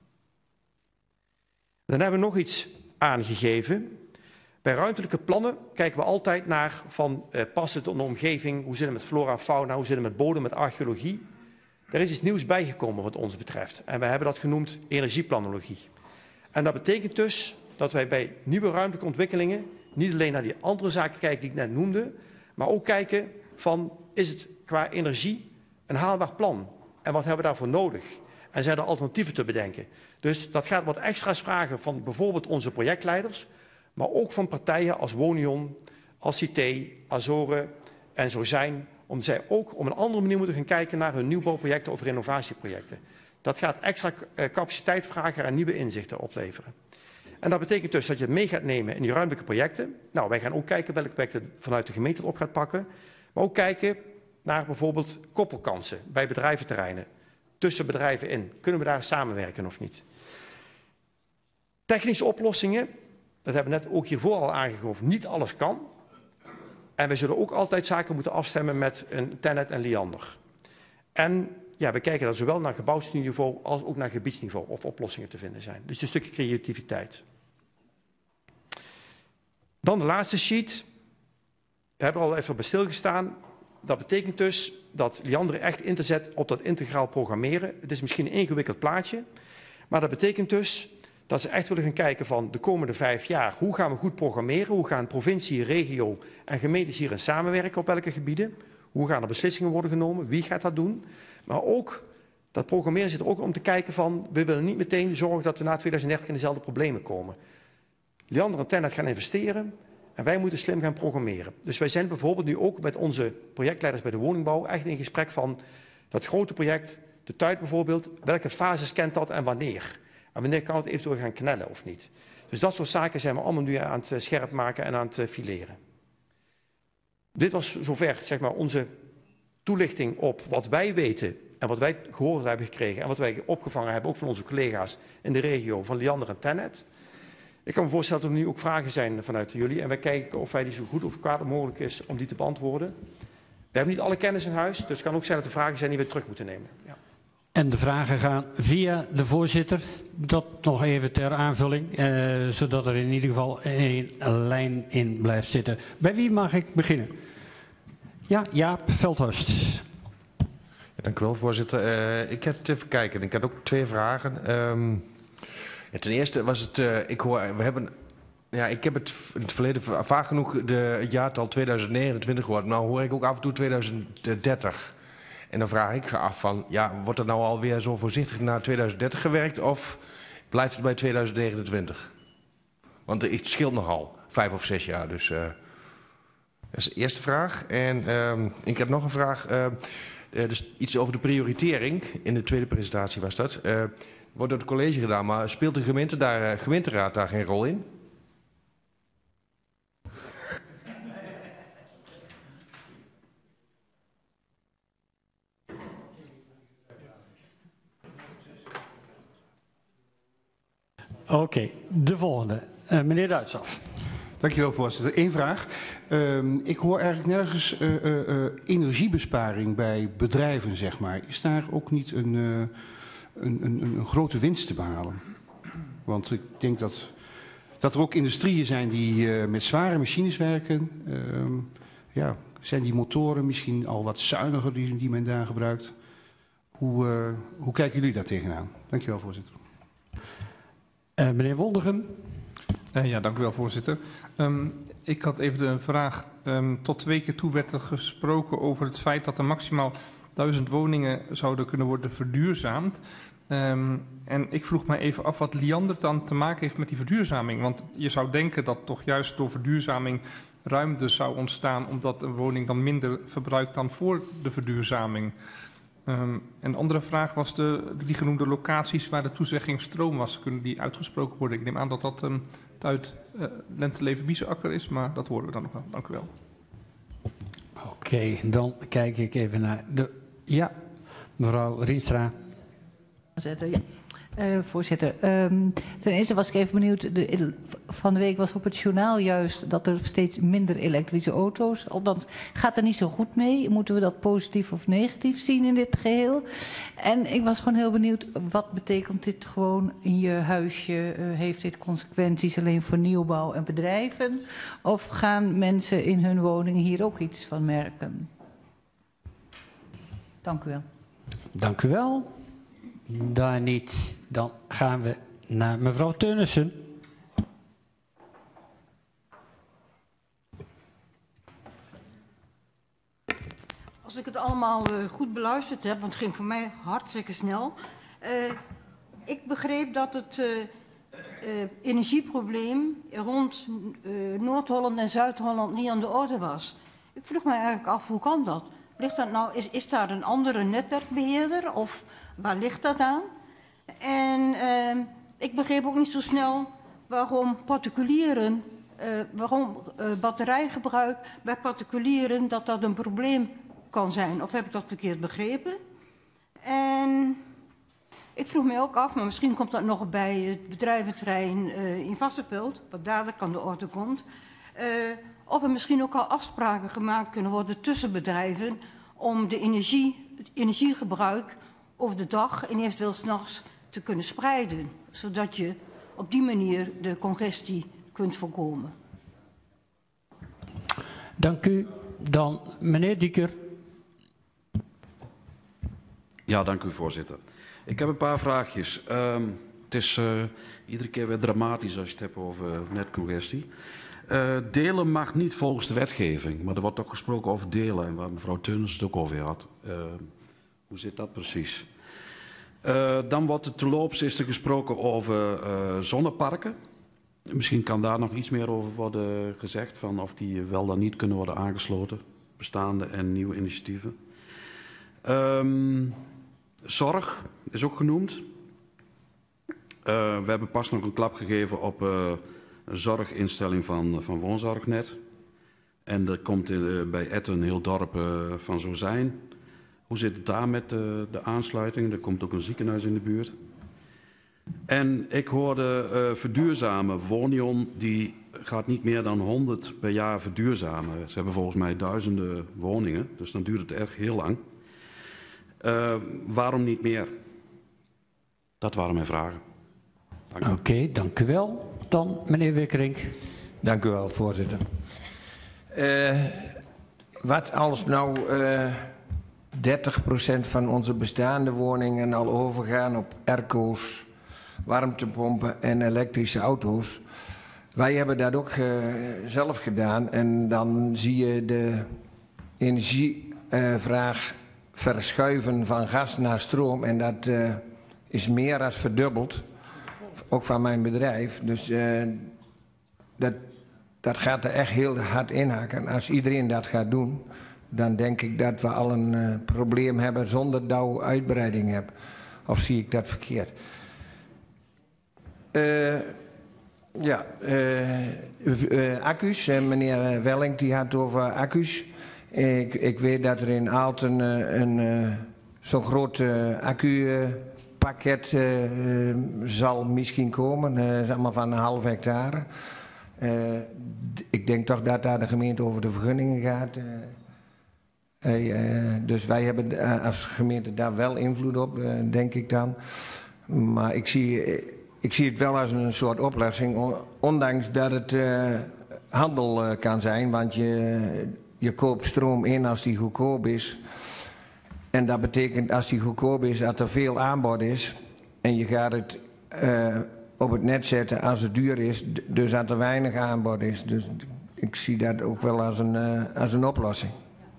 Dan hebben we nog iets aangegeven. Bij ruimtelijke plannen kijken we altijd naar van past het in de omgeving, hoe zit het met flora en fauna, hoe zit het met bodem, met archeologie. Er is iets nieuws bijgekomen wat ons betreft en we hebben dat genoemd energieplanologie. En dat betekent dus dat wij bij nieuwe ruimtelijke ontwikkelingen niet alleen naar die andere zaken kijken die ik net noemde, maar ook kijken van is het qua energie een haalbaar plan en wat hebben we daarvoor nodig en zijn er alternatieven te bedenken. Dus dat gaat wat extra's vragen van bijvoorbeeld onze projectleiders, maar ook van partijen als Wonion, als CT, Azore en zo zijn, om zij ook op een andere manier moeten gaan kijken naar hun nieuwbouwprojecten of renovatieprojecten. Dat gaat extra capaciteit vragen en nieuwe inzichten opleveren. En dat betekent dus dat je het mee gaat nemen in die ruimtelijke projecten. Nou, wij gaan ook kijken welke projecten vanuit de gemeente op gaat pakken, maar ook kijken naar bijvoorbeeld koppelkansen bij bedrijventerreinen, tussen bedrijven in. Kunnen we daar samenwerken of niet? Technische oplossingen, dat hebben we net ook hiervoor al aangegeven, niet alles kan. En we zullen ook altijd zaken moeten afstemmen met een Tennet en Liander. En ja, we kijken dan zowel naar gebouwsniveau als ook naar gebiedsniveau of oplossingen te vinden zijn. Dus een stukje creativiteit. Dan de laatste sheet. We hebben er al even bij stilgestaan. Dat betekent dus dat Liander echt in te zetten op dat integraal programmeren. Het is misschien een ingewikkeld plaatje, maar dat betekent dus dat ze echt willen gaan kijken van de komende 5 jaar. Hoe gaan we goed programmeren? Hoe gaan provincie, regio en gemeentes hierin samenwerken op welke gebieden? Hoe gaan er beslissingen worden genomen? Wie gaat dat doen? Maar ook, dat programmeren zit er ook om te kijken van, we willen niet meteen zorgen dat we na 2030 in dezelfde problemen komen. Liander en Tennet gaan investeren en wij moeten slim gaan programmeren. Dus wij zijn bijvoorbeeld nu ook met onze projectleiders bij de woningbouw echt in gesprek van dat grote project, de tuin bijvoorbeeld, welke fases kent dat en wanneer? En wanneer kan het eventueel gaan knellen of niet? Dus dat soort zaken zijn we allemaal nu aan het scherp maken en aan het fileren. Dit was zover zeg maar, onze toelichting op wat wij weten en wat wij gehoord hebben gekregen en wat wij opgevangen hebben, ook van onze collega's in de regio van Liander en Tennet. Ik kan me voorstellen dat er nu ook vragen zijn vanuit jullie en wij kijken of wij die zo goed of kwaad mogelijk is om die te beantwoorden. We hebben niet alle kennis in huis, dus het kan ook zijn dat er vragen zijn die we terug moeten nemen. Ja. En de vragen gaan via de voorzitter. Dat nog even ter aanvulling, zodat er in ieder geval een lijn in blijft zitten. Bij wie mag ik beginnen? Ja, Jaap Veldhorst. Ja, dank u wel, voorzitter. Ik heb het even kijken. Ik had ook 2 vragen. Ja, ten eerste was het, ik heb het in het verleden vaak genoeg het jaartal 2029 gehoord. Nou hoor ik ook af en toe 2030. En dan vraag ik me af van, ja, wordt er nou alweer zo voorzichtig naar 2030 gewerkt of blijft het bij 2029? Want het scheelt nogal, 5 of 6 jaar. Dus dat is de eerste vraag. En ik heb nog een vraag, dus iets over de prioritering. In de tweede presentatie was dat. Wordt door het college gedaan, maar speelt de gemeenteraad daar geen rol in? Oké, de volgende. Meneer Duitshoff. Dankjewel, voorzitter. Eén vraag. Ik hoor eigenlijk nergens energiebesparing bij bedrijven, zeg maar. Is daar ook niet een grote winst te behalen? Want ik denk dat er ook industrieën zijn die met zware machines werken. Zijn die motoren misschien al wat zuiniger die men daar gebruikt? Hoe kijken jullie daar tegenaan? Dankjewel, voorzitter. Meneer Wondegem. Ja, dank u wel, voorzitter. Ik had even een vraag. Tot 2 keer toe werd er gesproken over het feit dat er maximaal 1000 woningen zouden kunnen worden verduurzaamd. En ik vroeg mij even af wat Liander dan te maken heeft met die verduurzaming. Want je zou denken dat toch juist door verduurzaming ruimte zou ontstaan, omdat een woning dan minder verbruikt dan voor de verduurzaming. En de andere vraag was die genoemde locaties waar de toezegging stroom was. Kunnen die uitgesproken worden? Ik neem aan dat dat uit Lenteleven Biesenakker is, maar dat horen we dan nog wel. Dank u wel. Oké, dan kijk ik even naar de... Ja, mevrouw Rienstra. Ja. Voorzitter, ten eerste was ik even benieuwd, van de week was op het journaal juist dat er steeds minder elektrische auto's, althans gaat er niet zo goed mee. Moeten we dat positief of negatief zien in dit geheel? En ik was gewoon heel benieuwd, wat betekent dit gewoon in je huisje? Heeft dit consequenties alleen voor nieuwbouw en bedrijven? Of gaan mensen in hun woningen hier ook iets van merken? Dank u wel. Dank u wel. Daar niet. Dan gaan we naar mevrouw Teunissen. Als ik het allemaal goed beluisterd heb, want het ging voor mij hartstikke snel. Ik begreep dat het energieprobleem rond Noord-Holland en Zuid-Holland niet aan de orde was. Ik vroeg me eigenlijk af, hoe kan dat? Ligt dat nou, is daar een andere netwerkbeheerder of waar ligt dat aan? En ik begreep ook niet zo snel waarom particulieren, batterijgebruik bij particulieren, dat een probleem kan zijn. Of heb ik dat verkeerd begrepen? En ik vroeg me ook af, maar misschien komt dat nog bij het bedrijventerrein in Varsseveld, wat dadelijk aan de orde komt, of er misschien ook al afspraken gemaakt kunnen worden tussen bedrijven om het energiegebruik over de dag en eventueel 's nachts te kunnen spreiden, zodat je op die manier de congestie kunt voorkomen. Dank u. Dan meneer Dieker. Ja, dank u voorzitter. Ik heb een paar vraagjes. Het is iedere keer weer dramatisch als je het hebt over netcongestie. Delen mag niet volgens de wetgeving, maar er wordt ook gesproken over delen, en waar mevrouw Teunissen het ook over had. Hoe zit dat precies? Dan wordt er terloops is er gesproken over zonneparken. Misschien kan daar nog iets meer over worden gezegd, van of die wel dan niet kunnen worden aangesloten, bestaande en nieuwe initiatieven. Zorg is ook genoemd. We hebben pas nog een klap gegeven op een zorginstelling van Woonzorgnet. En er komt bij Etten een heel dorp van zo zijn. Hoe zit het daar met de aansluiting? Er komt ook een ziekenhuis in de buurt. En ik hoorde verduurzamen. Wonion die gaat niet meer dan 100 per jaar verduurzamen. Ze hebben volgens mij duizenden woningen, dus dan duurt het echt heel lang. Waarom niet meer? Dat waren mijn vragen. Oké, dank u wel. Dan meneer Wikkerink. Dank u wel, voorzitter. Wat als nou 30% van onze bestaande woningen al overgaan op airco's, warmtepompen en elektrische auto's? Wij hebben dat ook zelf gedaan en dan zie je de energievraag verschuiven van gas naar stroom en dat is meer dan verdubbeld, ook van mijn bedrijf. Dus dat gaat er echt heel hard inhaken. Als iedereen dat gaat doen, dan denk ik dat we al een probleem hebben zonder dat je uitbreiding hebt. Of zie ik dat verkeerd? Accu's. Meneer Welling die had over accu's. Ik weet dat er in Aalten zo'n groot accupakket zal misschien komen. Zeg maar van 1,5 hectare. Ik denk toch dat daar de gemeente over de vergunningen gaat. Dus wij hebben als gemeente daar wel invloed op, denk ik dan. Maar ik zie het wel als een soort oplossing, ondanks dat het handel kan zijn. Want je koopt stroom in als die goedkoop is. En dat betekent als die goedkoop is, dat er veel aanbod is. En je gaat het op het net zetten als het duur is, dus dat er weinig aanbod is. Dus ik zie dat ook wel als een oplossing.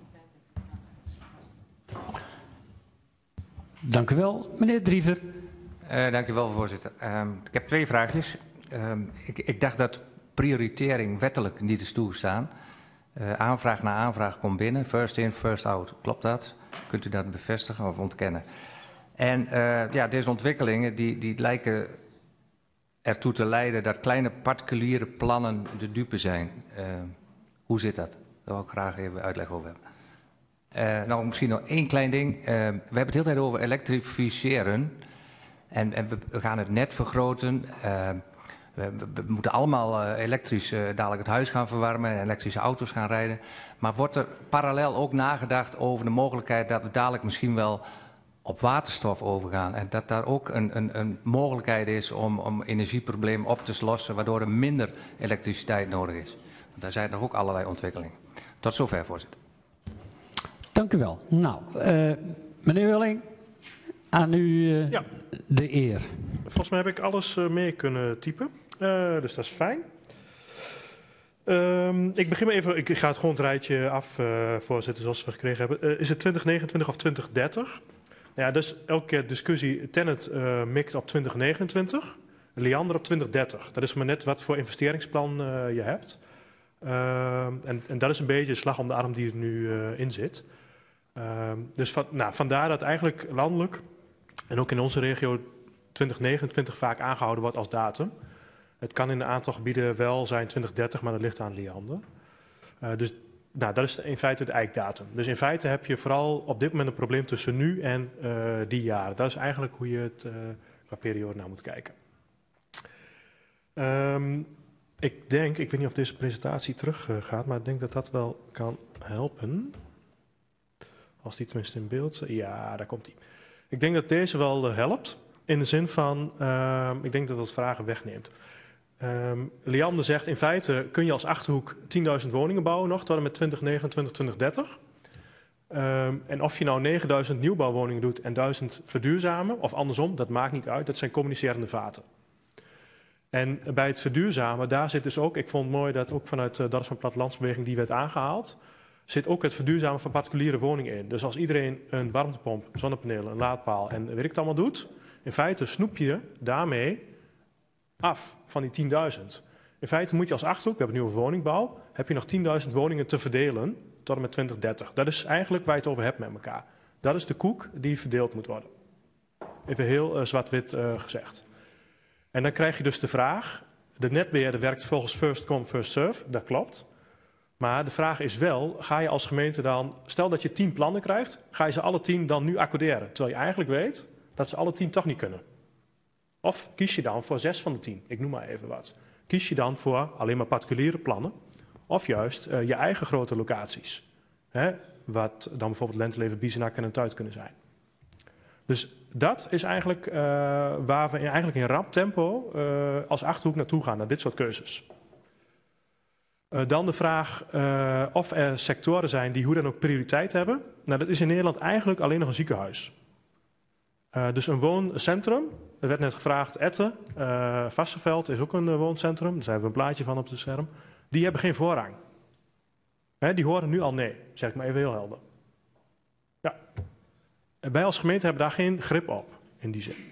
Dank u wel. Meneer Driever. Dank u wel, voorzitter. Ik heb 2 vraagjes. Ik dacht dat prioritering wettelijk niet is toegestaan. Aanvraag na aanvraag komt binnen. First in, first out. Klopt dat? Kunt u dat bevestigen of ontkennen? En deze ontwikkelingen die lijken ertoe te leiden dat kleine particuliere plannen de dupe zijn. Hoe zit dat? Daar wil ik graag even uitleg over hebben. Nou, misschien nog 1 klein ding. We hebben het de hele tijd over elektrificeren. En we gaan het net vergroten. We moeten allemaal elektrisch dadelijk het huis gaan verwarmen en elektrische auto's gaan rijden. Maar wordt er parallel ook nagedacht over de mogelijkheid dat we dadelijk misschien wel op waterstof overgaan? En dat daar ook een mogelijkheid is om energieproblemen op te lossen, waardoor er minder elektriciteit nodig is. Want daar zijn nog ook allerlei ontwikkelingen. Tot zover, voorzitter. Dank u wel. Nou, meneer Willing, aan u de eer. Volgens mij heb ik alles mee kunnen typen, dus dat is fijn. Ik begin maar even, ik ga het gewoon het rijtje af, voorzitter, zoals we gekregen hebben. Is het 2029 of 2030? Ja, dus elke keer discussie. Tennet mikt op 2029, Liander op 2030. Dat is maar net wat voor investeringsplan je hebt. En dat is een beetje de slag om de arm die er nu in zit. Dus vandaar dat eigenlijk landelijk en ook in onze regio 2029 vaak aangehouden wordt als datum. Het kan in een aantal gebieden wel zijn 2030, maar dat ligt aan Liander. Dus dat is in feite de eikdatum. Dus in feite heb je vooral op dit moment een probleem tussen nu en die jaren. Dat is eigenlijk hoe je het qua periode naar moet kijken. Ik weet niet of deze presentatie terug gaat, maar ik denk dat dat wel kan helpen. Als die tenminste in beeld... Ja, daar komt die. Ik denk dat deze wel helpt. In de zin van, ik denk dat het vragen wegneemt. Liander zegt, in feite kun je als Achterhoek 10.000 woningen bouwen nog, tot en met 2029, 2030. En of je nou 9.000 nieuwbouwwoningen doet en 1.000 verduurzamen, of andersom, dat maakt niet uit. Dat zijn communicerende vaten. En bij het verduurzamen, daar zit dus ook, ik vond het mooi dat ook vanuit dat is van Plattelandsbeweging die werd aangehaald, zit ook het verduurzamen van particuliere woningen in. Dus als iedereen een warmtepomp, zonnepanelen, een laadpaal en weet ik het allemaal doet, in feite snoep je daarmee af van die 10.000. In feite moet je als Achterhoek, we hebben nu over woningbouw, heb je nog 10.000 woningen te verdelen tot en met 2030. Dat is eigenlijk waar je het over hebt met elkaar. Dat is de koek die verdeeld moet worden. Even heel zwart-wit gezegd. En dan krijg je dus de vraag, de netbeheerder werkt volgens first come, first serve, dat klopt. Maar de vraag is wel, ga je als gemeente dan, stel dat je 10 plannen krijgt, ga je ze alle 10 dan nu accorderen? Terwijl je eigenlijk weet dat ze alle 10 toch niet kunnen. Of kies je dan voor 6 van de 10, ik noem maar even wat. Kies je dan voor alleen maar particuliere plannen, of juist je eigen grote locaties. Hè? Wat dan bijvoorbeeld Lenteleven, Biezenak en Tuit kunnen zijn. Dus dat is eigenlijk waar we eigenlijk in rap tempo als Achterhoek naartoe gaan, naar dit soort keuzes. Dan de vraag of er sectoren zijn die hoe dan ook prioriteit hebben. Nou, dat is in Nederland eigenlijk alleen nog een ziekenhuis. Dus een wooncentrum, er werd net gevraagd, Etten, Vassenveld is ook een wooncentrum, daar hebben we een plaatje van op het scherm. Die hebben geen voorrang. Die horen nu al nee, zeg ik maar even heel helder. Ja. Wij als gemeente hebben daar geen grip op, in die zin.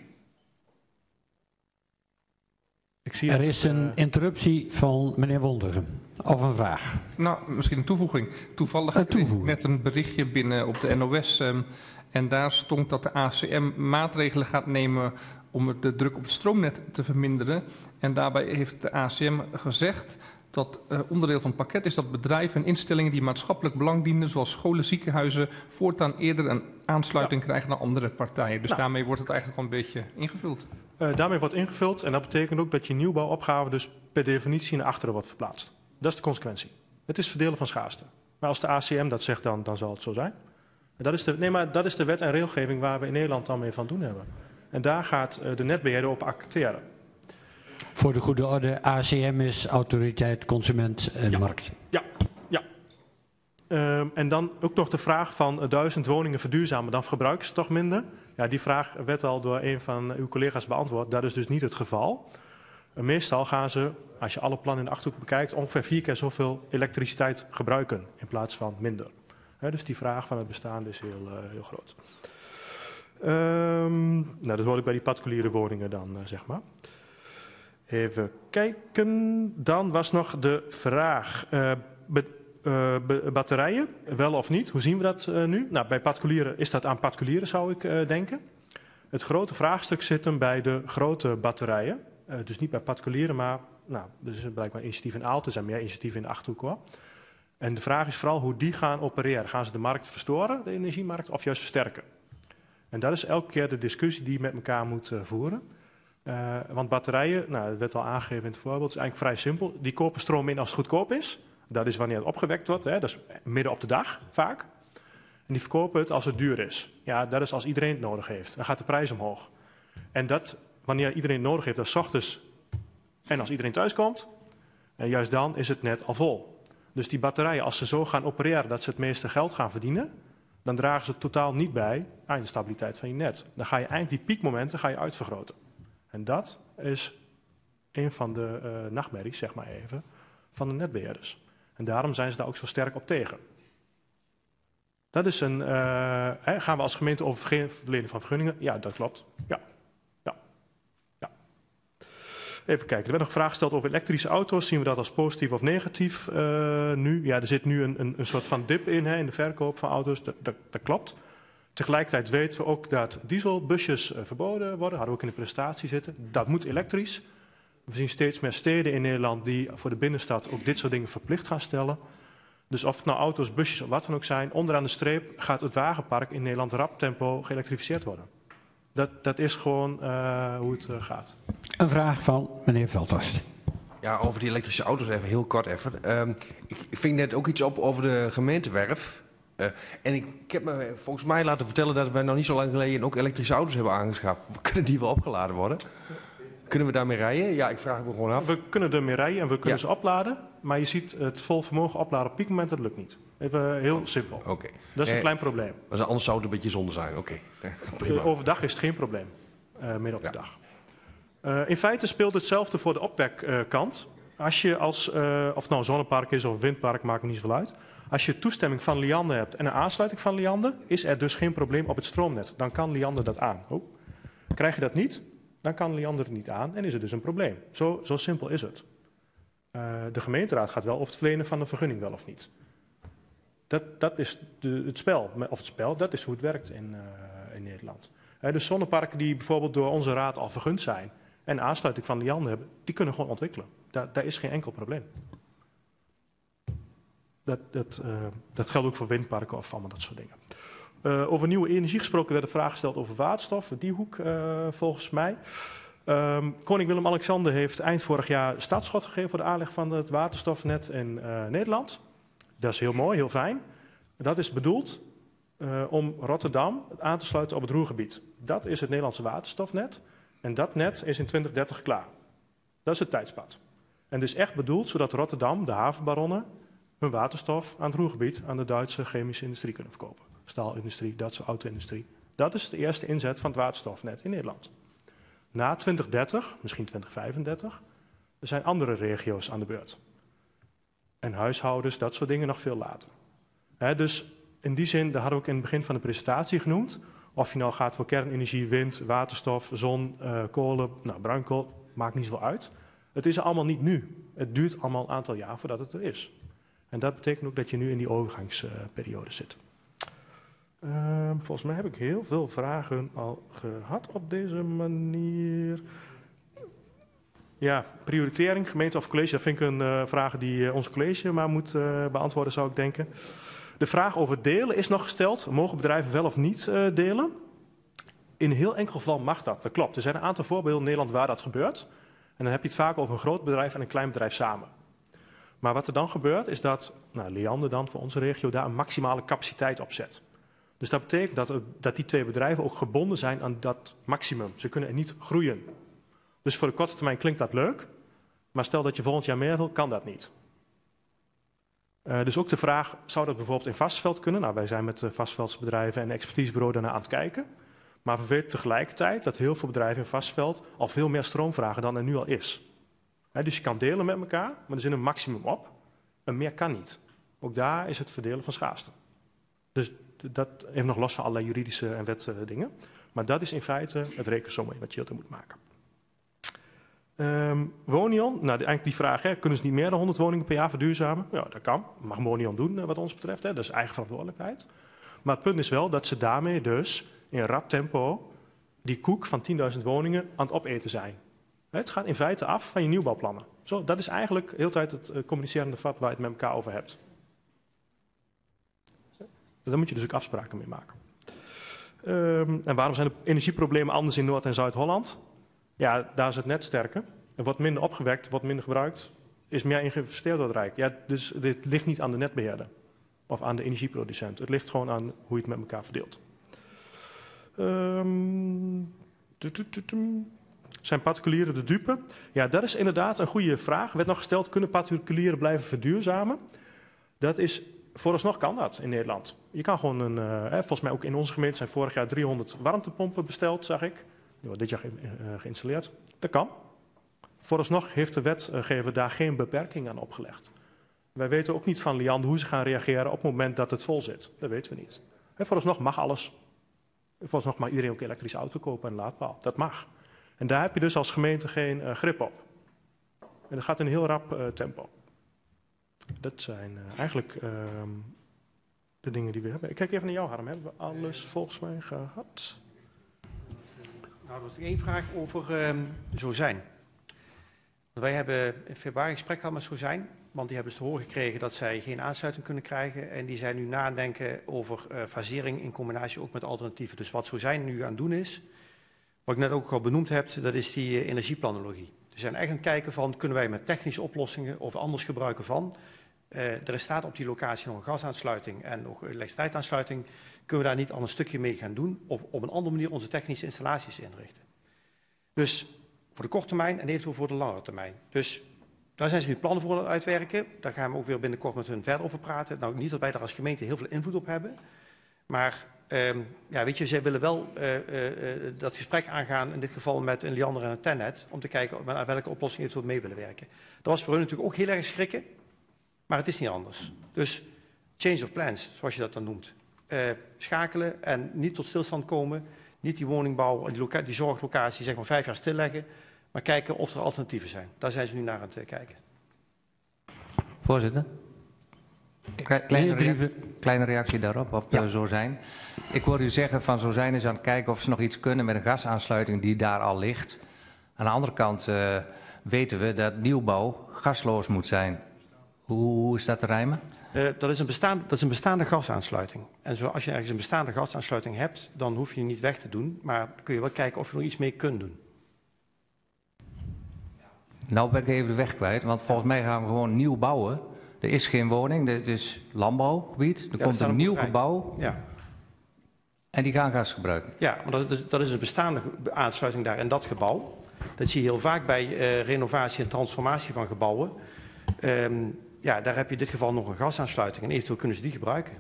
Er is een interruptie van meneer Wonderen. Of een vraag? Nou, misschien een toevoeging. Toevallig kreeg ik net een berichtje binnen op de NOS. En daar stond dat de ACM maatregelen gaat nemen om de druk op het stroomnet te verminderen. En daarbij heeft de ACM gezegd dat onderdeel van het pakket is dat bedrijven en instellingen die maatschappelijk belang dienen, zoals scholen, ziekenhuizen, voortaan eerder een aansluiting krijgen naar andere partijen. Dus daarmee wordt het eigenlijk al een beetje ingevuld. Daarmee wordt ingevuld en dat betekent ook dat je nieuwbouwopgave dus per definitie naar achteren wordt verplaatst. Dat is de consequentie. Het is verdelen van schaarste. Maar als de ACM dat zegt, dan zal het zo zijn. Dat is de wet en regelgeving waar we in Nederland dan mee van doen hebben. En daar gaat de netbeheerder op acteren. Voor de goede orde, ACM is Autoriteit Consument en Markt. Ja. En dan ook nog de vraag van 1000 woningen verduurzamen, dan verbruiken ze toch minder? Ja, die vraag werd al door een van uw collega's beantwoord. Dat is dus niet het geval. meestal gaan ze, als je alle plannen in de Achterhoek bekijkt, ongeveer 4 keer zoveel elektriciteit gebruiken in plaats van minder. Dus die vraag van het bestaande is heel groot. Nou, dat hoor ik bij die particuliere woningen dan, zeg maar. Even kijken. Dan was nog de vraag, batterijen, wel of niet? Hoe zien we dat nu? Nou, bij particulieren is dat aan particulieren, zou ik denken. Het grote vraagstuk zit hem bij de grote batterijen. Dus niet bij particulieren, maar nou, er is blijkbaar initiatief in Aalten, er zijn meer initiatieven in de Achterhoek hoor. En de vraag is vooral hoe die gaan opereren. Gaan ze de markt verstoren, de energiemarkt, of juist versterken? En dat is elke keer de discussie die je met elkaar moet voeren. Want batterijen, nou, dat werd al aangegeven in het voorbeeld, is eigenlijk vrij simpel. Die kopen stroom in als het goedkoop is. Dat is wanneer het opgewekt wordt, dat is midden op de dag vaak. En die verkopen het als het duur is. Ja, dat is als iedereen het nodig heeft. Dan gaat de prijs omhoog. En dat, wanneer iedereen het nodig heeft, dat is 's ochtends en als iedereen thuis komt. En juist dan is het net al vol. Dus die batterijen, als ze zo gaan opereren dat ze het meeste geld gaan verdienen, dan dragen ze totaal niet bij aan de stabiliteit van je net. Dan ga je eigenlijk die piekmomenten uitvergroten. En dat is een van de nachtmerries, zeg maar even, van de netbeheerders. En daarom zijn ze daar ook zo sterk op tegen. Dat is een... gaan we als gemeente over verlenen van vergunningen? Ja, dat klopt. Ja. Even kijken, er werd nog een vraag gesteld over elektrische auto's. Zien we dat als positief of negatief nu? Ja, er zit nu een soort van dip in de verkoop van auto's. Dat klopt. Tegelijkertijd weten we ook dat dieselbusjes verboden worden. Hadden we ook in de presentatie zitten. Dat moet elektrisch. We zien steeds meer steden in Nederland die voor de binnenstad ook dit soort dingen verplicht gaan stellen. Dus of het nou auto's, busjes of wat dan ook zijn, onderaan de streep gaat het wagenpark in Nederland rap tempo geëlektrificeerd worden. Dat is gewoon hoe het gaat. Een vraag van meneer Veldhorst. Ja, over die elektrische auto's even, heel kort even. Ik ving net ook iets op over de gemeentewerf. En ik heb me volgens mij laten vertellen dat wij nog niet zo lang geleden ook elektrische auto's hebben aangeschaft. Kunnen die wel opgeladen worden? Kunnen we daarmee rijden? Ja, ik vraag me gewoon af. We kunnen ermee rijden en we kunnen ze opladen. Maar je ziet het vol vermogen opladen op piekmomenten, dat lukt niet. Even heel simpel. Okay. Dat is een klein probleem. Anders zou het een beetje zonde zijn. Oké. Overdag is het geen probleem. Midden op de dag. In feite speelt hetzelfde voor de opwekkant. Als je of het nou een zonnepark is of een windpark, maakt niet zoveel uit. Als je toestemming van Liander hebt en een aansluiting van Liander, is er dus geen probleem op het stroomnet. Dan kan Liander dat aan. Krijg je dat niet, dan kan Liander het niet aan en is er dus een probleem. Zo simpel is het. De gemeenteraad gaat wel of het verlenen van een vergunning wel of niet. Dat is het spel. Dat is hoe het werkt in Nederland. De zonneparken die bijvoorbeeld door onze raad al vergund zijn en aansluiting van Liander hebben, die kunnen gewoon ontwikkelen. Daar is geen enkel probleem. Dat geldt ook voor windparken of allemaal dat soort dingen. Over nieuwe energie gesproken werd een vraag gesteld over waterstof. Die hoek volgens mij. Koning Willem-Alexander heeft eind vorig jaar startschot gegeven voor de aanleg van het waterstofnet in Nederland. Dat is heel mooi, heel fijn. Dat is bedoeld om Rotterdam aan te sluiten op het Ruhrgebied. Dat is het Nederlandse waterstofnet. En dat net is in 2030 klaar. Dat is het tijdspad. En dus echt bedoeld zodat Rotterdam, de havenbaronnen, hun waterstof aan het Ruhrgebied aan de Duitse chemische industrie kunnen verkopen. Staalindustrie, Duitse auto-industrie. Dat is de eerste inzet van het waterstofnet in Nederland. Na 2030, misschien 2035, er zijn andere regio's aan de beurt. En huishoudens, dat soort dingen nog veel later. Dus in die zin, dat hadden we ook in het begin van de presentatie genoemd. Of je nou gaat voor kernenergie, wind, waterstof, zon, kolen, bruinkool, maakt niet zoveel uit. Het is er allemaal niet nu. Het duurt allemaal een aantal jaar voordat het er is. En dat betekent ook dat je nu in die overgangsperiode zit. Volgens mij heb ik heel veel vragen al gehad op deze manier. Ja, prioritering, gemeente of college, dat vind ik een vraag die ons college maar moet beantwoorden, zou ik denken. De vraag over delen is nog gesteld. Mogen bedrijven wel of niet delen? In een heel enkel geval mag dat, dat klopt. Er zijn een aantal voorbeelden in Nederland waar dat gebeurt. En dan heb je het vaak over een groot bedrijf en een klein bedrijf samen. Maar wat er dan gebeurt is dat Liander dan voor onze regio daar een maximale capaciteit op zet. Dus dat betekent dat die twee bedrijven ook gebonden zijn aan dat maximum. Ze kunnen er niet groeien. Dus voor de korte termijn klinkt dat leuk. Maar stel dat je volgend jaar meer wil, kan dat niet. Dus ook de vraag, zou dat bijvoorbeeld in Vastveld kunnen? Wij zijn met Vastveldsbedrijven en expertisebureau daarna aan het kijken. Maar we weten tegelijkertijd dat heel veel bedrijven in Vastveld al veel meer stroom vragen dan er nu al is. Dus je kan delen met elkaar, maar er zit een maximum op. En meer kan niet. Ook daar is het verdelen van schaarste. Dus dat heeft nog los van allerlei juridische en wetdingen. Maar dat is in feite het rekensommetje wat je moet maken. Wonion, nou eigenlijk die vraag, kunnen ze niet meer dan 100 woningen per jaar verduurzamen? Ja, dat kan. Mag Wonion doen wat ons betreft. Dat is eigen verantwoordelijkheid. Maar het punt is wel dat ze daarmee dus in rap tempo die koek van 10.000 woningen aan het opeten zijn. Het gaat in feite af van je nieuwbouwplannen. Zo, dat is eigenlijk heel de tijd het communicerende vat waar je het met elkaar over hebt. Daar moet je dus ook afspraken mee maken. En waarom zijn de energieproblemen anders in Noord- en Zuid-Holland? Ja, daar is het net sterker. Er wordt minder opgewekt, wordt minder gebruikt, is meer in geïnvesteerd door het Rijk. Ja, dus dit ligt niet aan de netbeheerder of aan de energieproducent. Het ligt gewoon aan hoe je het met elkaar verdeelt. Zijn particulieren de dupe? Ja, dat is inderdaad een goede vraag. Er werd nog gesteld, kunnen particulieren blijven verduurzamen? Dat is, vooralsnog kan dat in Nederland. Je kan gewoon volgens mij ook in onze gemeente zijn vorig jaar 300 warmtepompen besteld, zag ik. Dit jaar geïnstalleerd. Dat kan. Vooralsnog heeft de wetgever daar geen beperking aan opgelegd. Wij weten ook niet van Liander hoe ze gaan reageren op het moment dat het vol zit. Dat weten we niet. Vooralsnog mag alles. Vooralsnog mag iedereen ook een elektrische auto kopen en een laadpaal. Dat mag. En daar heb je dus als gemeente geen grip op. En dat gaat in een heel rap tempo. Dat zijn eigenlijk de dingen die we hebben. Ik kijk even naar jou, Harm. Hebben we alles volgens mij gehad? Nou, er was nog één vraag over Zozijn. Wij hebben in februari een gesprek gehad met Zozijn, want die hebben dus te horen gekregen dat zij geen aansluiting kunnen krijgen. En die zijn nu nadenken over fasering in combinatie ook met alternatieven. Dus wat Zozijn nu aan het doen is, wat ik net ook al benoemd heb, dat is die energieplanologie. We zijn echt aan het kijken van, kunnen wij met technische oplossingen of anders gebruiken van. Er staat op die locatie nog een gasaansluiting en nog elektriciteitsaansluiting. Kunnen we daar niet al een stukje mee gaan doen of op een andere manier onze technische installaties inrichten. Dus voor de korte termijn en eventueel voor de langere termijn. Dus daar zijn ze nu plannen voor aan het uitwerken. Daar gaan we ook weer binnenkort met hun verder over praten. Nou, niet dat wij daar als gemeente heel veel invloed op hebben. Maar ja, weet je, zij willen wel dat gesprek aangaan, in dit geval met een Liander en een Tennet, om te kijken naar welke oplossing eventueel mee willen werken. Dat was voor hun natuurlijk ook heel erg schrikken, maar het is niet anders. Dus change of plans, zoals je dat dan noemt. Schakelen en niet tot stilstand komen, niet die woningbouw en die zorglocatie zeg maar 5 jaar stilleggen, maar kijken of er alternatieven zijn. Daar zijn ze nu naar aan het kijken. Voorzitter. Kleine reactie daarop, op Zozijn. Ik hoor u zeggen van Zozijn is aan het kijken of ze nog iets kunnen met een gasaansluiting die daar al ligt. Aan de andere kant weten we dat nieuwbouw gasloos moet zijn. Hoe is dat te rijmen? Dat is een bestaande gasaansluiting. En als je ergens een bestaande gasaansluiting hebt, dan hoef je die niet weg te doen. Maar dan kun je wel kijken of je er iets mee kunt doen. Nou ben ik even de weg kwijt, want volgens mij gaan we gewoon nieuw bouwen. Er is geen woning, het is landbouwgebied. Er komt een nieuw gebouw en die gaan gas gebruiken. Ja, maar dat is een bestaande aansluiting daar in dat gebouw. Dat zie je heel vaak bij renovatie en transformatie van gebouwen. Ja, daar heb je in dit geval nog een gasaansluiting en eventueel kunnen ze die gebruiken.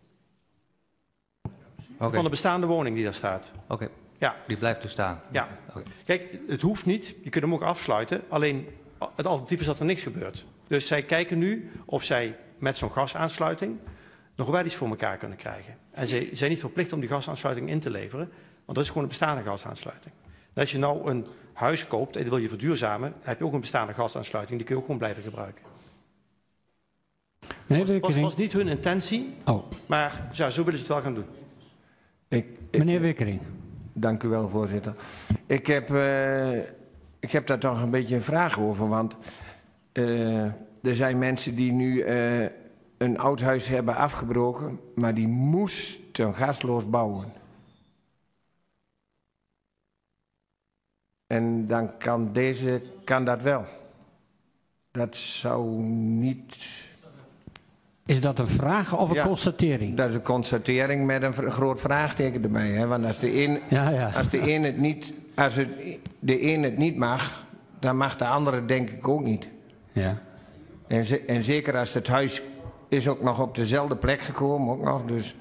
Van de bestaande woning die daar staat. Oké, ja. Die blijft dus staan. Ja. Kijk, het hoeft niet, je kunt hem ook afsluiten, alleen het alternatief is dat er niks gebeurt. Dus zij kijken nu of zij met zo'n gasaansluiting nog wel iets voor elkaar kunnen krijgen. En ze zijn niet verplicht om die gasaansluiting in te leveren, want dat is gewoon een bestaande gasaansluiting. En als je nou een huis koopt en die wil je verduurzamen, dan heb je ook een bestaande gasaansluiting, die kun je ook gewoon blijven gebruiken. Dat was niet hun intentie, maar ja, zo willen ze het wel gaan doen. Meneer Wikkering. Dank u wel, voorzitter. Ik heb daar toch een beetje een vraag over, want er zijn mensen die nu een oud huis hebben afgebroken, maar die moesten gasloos bouwen. En dan kan dat wel. Dat zou niet... Is dat een vraag of een constatering? Dat is een constatering met een groot vraagteken erbij. Hè? Want als de een het niet mag, dan mag de andere denk ik ook niet. Ja. En zeker als het huis is ook nog op dezelfde plek gekomen, ook nog. Dus.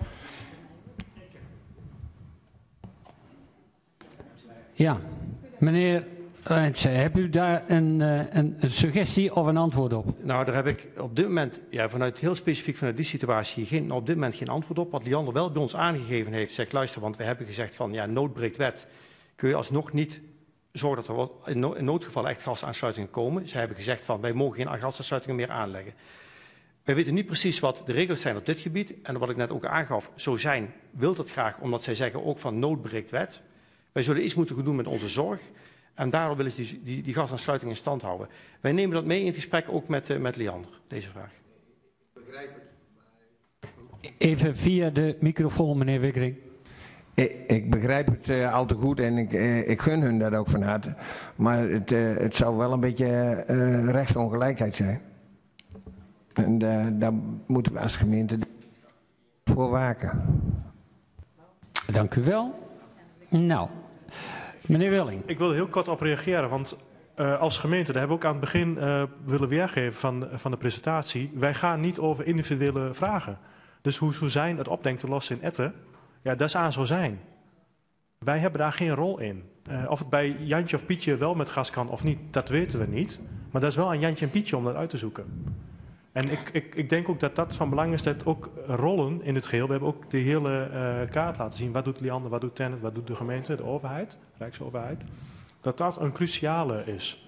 Ja, meneer Hebt u daar een suggestie of een antwoord op? Nou, daar heb ik op dit moment, heel specifiek vanuit die situatie, op dit moment geen antwoord op. Wat Liander wel bij ons aangegeven heeft, zegt luister, want we hebben gezegd van ja, nood breekt wet. Kun je alsnog niet zorgen dat er in noodgevallen echt gasaansluitingen komen. Ze hebben gezegd van wij mogen geen gasaansluitingen meer aanleggen. Wij weten niet precies wat de regels zijn op dit gebied. En wat ik net ook aangaf, zo zijn, wil dat graag, omdat zij zeggen ook van nood breekt wet. Wij zullen iets moeten doen met onze zorg. En daarom willen ze die gasaansluiting in stand houden. Wij nemen dat mee in het gesprek ook met Liander, deze vraag. Ik begrijp het. Even via de microfoon, meneer Wikkering. Ik begrijp het al te goed en ik gun hun dat ook van harte. Maar het zou wel een beetje rechtsongelijkheid zijn. En daar moeten we als gemeente voor waken. Dank u wel. Nou, meneer Willing. Ik wil heel kort op reageren, want als gemeente, daar hebben we ook aan het begin willen weergeven van de presentatie. Wij gaan niet over individuele vragen. Dus hoe Suzijn het opdenkt te lossen in Etten, ja, dat is aan zo zijn. Wij hebben daar geen rol in. Of het bij Jantje of Pietje wel met gas kan of niet, dat weten we niet. Maar dat is wel aan Jantje en Pietje om dat uit te zoeken. En ik denk ook dat dat van belang is, dat ook rollen in het geheel, we hebben ook de hele kaart laten zien. Wat doet Liander, wat doet Tennet, wat doet de gemeente, de overheid, Rijksoverheid. Dat dat een cruciale is.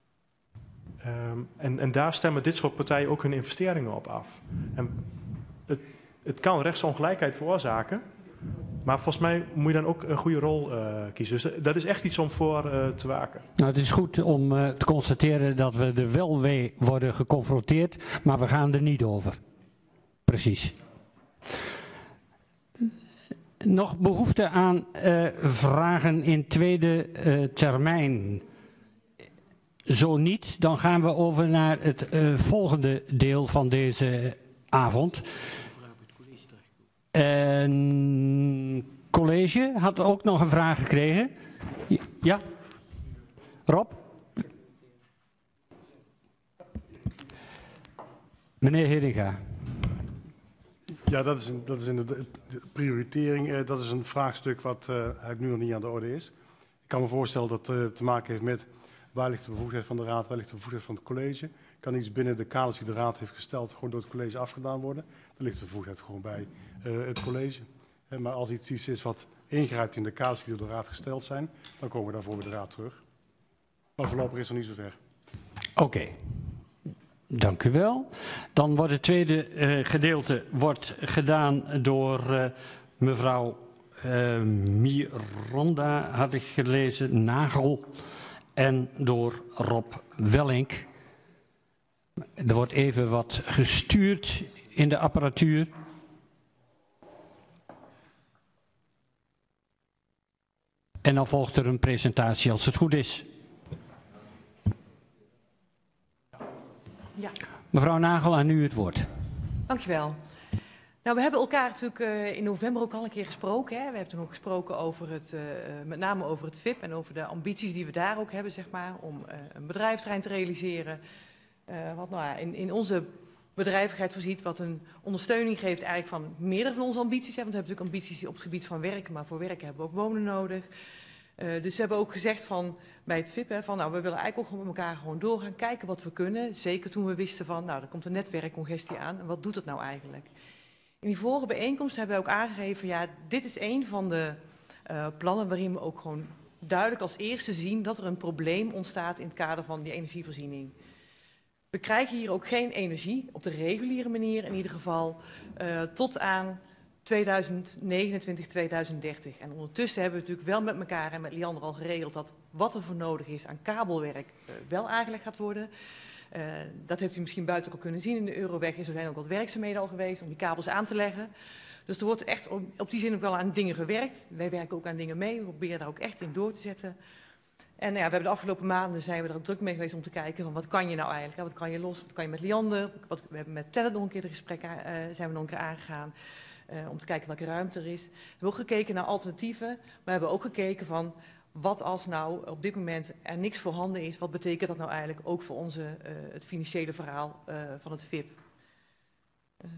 En daar stemmen dit soort partijen ook hun investeringen op af. En het kan rechtsongelijkheid veroorzaken, maar volgens mij moet je dan ook een goede rol kiezen. Dus dat is echt iets om voor te waken. Nou, het is goed om te constateren dat we er wel mee worden geconfronteerd, maar we gaan er niet over. Precies. Nog behoefte aan vragen in tweede termijn? Zo niet, dan gaan we over naar het volgende deel van deze avond. College had ook nog een vraag gekregen. Ja? Rob? Meneer Heringa. Ja, dat is in de prioritering. Dat is een vraagstuk wat eigenlijk nu nog niet aan de orde is. Ik kan me voorstellen dat het te maken heeft met waar ligt de bevoegdheid van de raad, waar ligt de bevoegdheid van het college. Kan iets binnen de kaders die de raad heeft gesteld gewoon door het college afgedaan worden. Dan ligt de bevoegdheid gewoon bij het college. Maar als iets is wat ingrijpt in de kaders die door de raad gesteld zijn, dan komen we daarvoor bij de raad terug. Maar voorlopig is het nog niet zover. Oké. Dank u wel. Dan wordt het tweede gedeelte gedaan door mevrouw Miranda, had ik gelezen, Nagel, en door Rob Wellink. Er wordt even wat gestuurd in de apparatuur. En dan volgt er een presentatie als het goed is. Ja. Mevrouw Nagel, aan u het woord. Dankjewel. Nou, we hebben elkaar natuurlijk in november ook al een keer gesproken. Hè. We hebben toen ook gesproken over met name over het VIP en over de ambities die we daar ook hebben, zeg maar, om een bedrijventerrein te realiseren. Wat nou ja, in onze bedrijvigheid voorziet, wat een ondersteuning geeft eigenlijk van meerdere van onze ambities. Hè. Want we hebben natuurlijk ambities op het gebied van werken, maar voor werken hebben we ook wonen nodig. Dus we hebben ook gezegd van bij het VIP, hè, van nou, we willen eigenlijk ook met elkaar gewoon doorgaan, kijken wat we kunnen. Zeker toen we wisten van, nou, er komt een netwerkcongestie aan en wat doet het nou eigenlijk? In die vorige bijeenkomst hebben we ook aangegeven, ja, dit is een van de plannen waarin we ook gewoon duidelijk als eerste zien dat er een probleem ontstaat in het kader van die energievoorziening. We krijgen hier ook geen energie, op de reguliere manier in ieder geval, tot aan 2029, 2030. En ondertussen hebben we natuurlijk wel met elkaar en met Liander al geregeld dat wat er voor nodig is aan kabelwerk wel aangelegd gaat worden. Dat heeft u misschien buiten al kunnen zien in de Euroweg. Er zijn ook wat werkzaamheden al geweest om die kabels aan te leggen. Dus er wordt echt op die zin ook wel aan dingen gewerkt. Wij werken ook aan dingen mee. We proberen daar ook echt in door te zetten. En ja, we hebben de afgelopen maanden zijn we er ook druk mee geweest om te kijken van wat kan je nou eigenlijk? Wat kan je los? Wat kan je met Liander? We hebben met Tennet nog een keer de gesprekken zijn we nog een keer aangegaan. Om te kijken welke ruimte er is. We hebben ook gekeken naar alternatieven. Maar we hebben ook gekeken van wat als nou op dit moment er niks voorhanden is. Wat betekent dat nou eigenlijk ook voor het financiële verhaal van het VIP?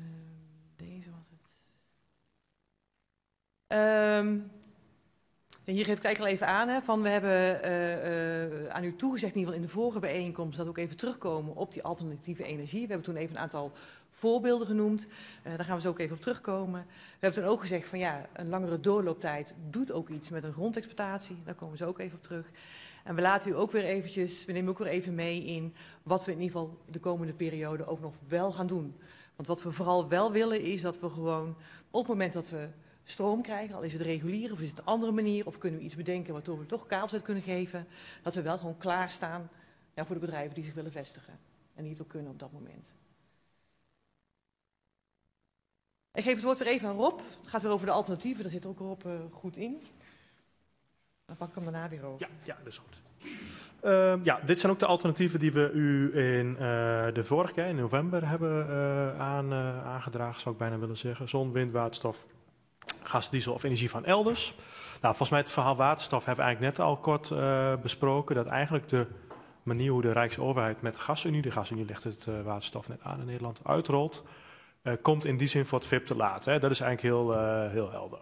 Deze was het. En hier geef ik eigenlijk al even aan, hè, van we hebben aan u toegezegd, in ieder geval in de vorige bijeenkomst, dat we ook even terugkomen op die alternatieve energie. We hebben toen even een aantal voorbeelden genoemd. Daar gaan we zo ook even op terugkomen. We hebben toen ook gezegd van ja, een langere doorlooptijd doet ook iets met een grondexploitatie. Daar komen we zo ook even op terug. En we laten u ook weer eventjes, we nemen ook weer even mee in wat we in ieder geval de komende periode ook nog wel gaan doen. Want wat we vooral wel willen is dat we gewoon op het moment dat we stroom krijgen, al is het regulier of is het een andere manier, of kunnen we iets bedenken waardoor we toch kabels uit kunnen geven, dat we wel gewoon klaarstaan voor de bedrijven die zich willen vestigen en die het ook kunnen op dat moment. Ik geef het woord weer even aan Rob. Het gaat weer over de alternatieven, daar zit ook Rob goed in. Dan pak ik hem daarna weer over. Ja, dat is goed. Dit zijn ook de alternatieven die we u in de vorige keer, in november, hebben aangedragen, zou ik bijna willen zeggen. Zon, wind, waterstof, gas, diesel of energie van elders. Nou, volgens mij het verhaal waterstof hebben we eigenlijk net al kort besproken. Dat eigenlijk de manier hoe de Rijksoverheid met de gasunie legt het waterstof net aan in Nederland, uitrolt, komt in die zin voor het VIP te laat. Hè. Dat is eigenlijk heel helder.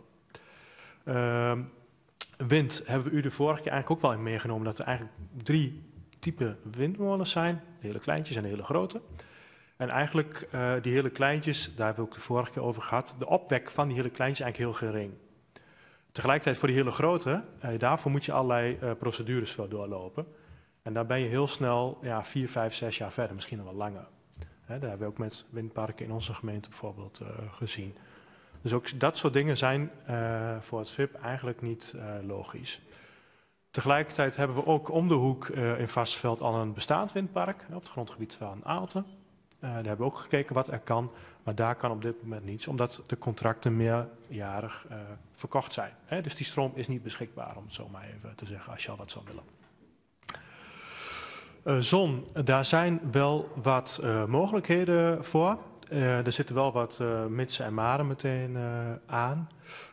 Wind hebben we u de vorige keer eigenlijk ook wel in meegenomen dat er eigenlijk 3 typen windmolens zijn. De hele kleintjes en de hele grote. En eigenlijk die hele kleintjes, daar hebben we ook de vorige keer over gehad, de opwek van die hele kleintjes is eigenlijk heel gering. Tegelijkertijd voor die hele grote, daarvoor moet je allerlei procedures voor doorlopen. En daar ben je heel snel 4, 5, 6 jaar verder, misschien nog wel langer. Daar hebben we ook met windparken in onze gemeente bijvoorbeeld gezien. Dus ook dat soort dingen zijn voor het VIP eigenlijk niet logisch. Tegelijkertijd hebben we ook om de hoek in Varsveld al een bestaand windpark op het grondgebied van Aalten. Daar hebben we ook gekeken wat er kan, maar daar kan op dit moment niets, omdat de contracten meerjarig verkocht zijn. Dus die stroom is niet beschikbaar, om het zo maar even te zeggen, als je al wat zou willen. Zon, daar zijn wel wat mogelijkheden voor. Er zitten wel wat mitsen en maren meteen aan.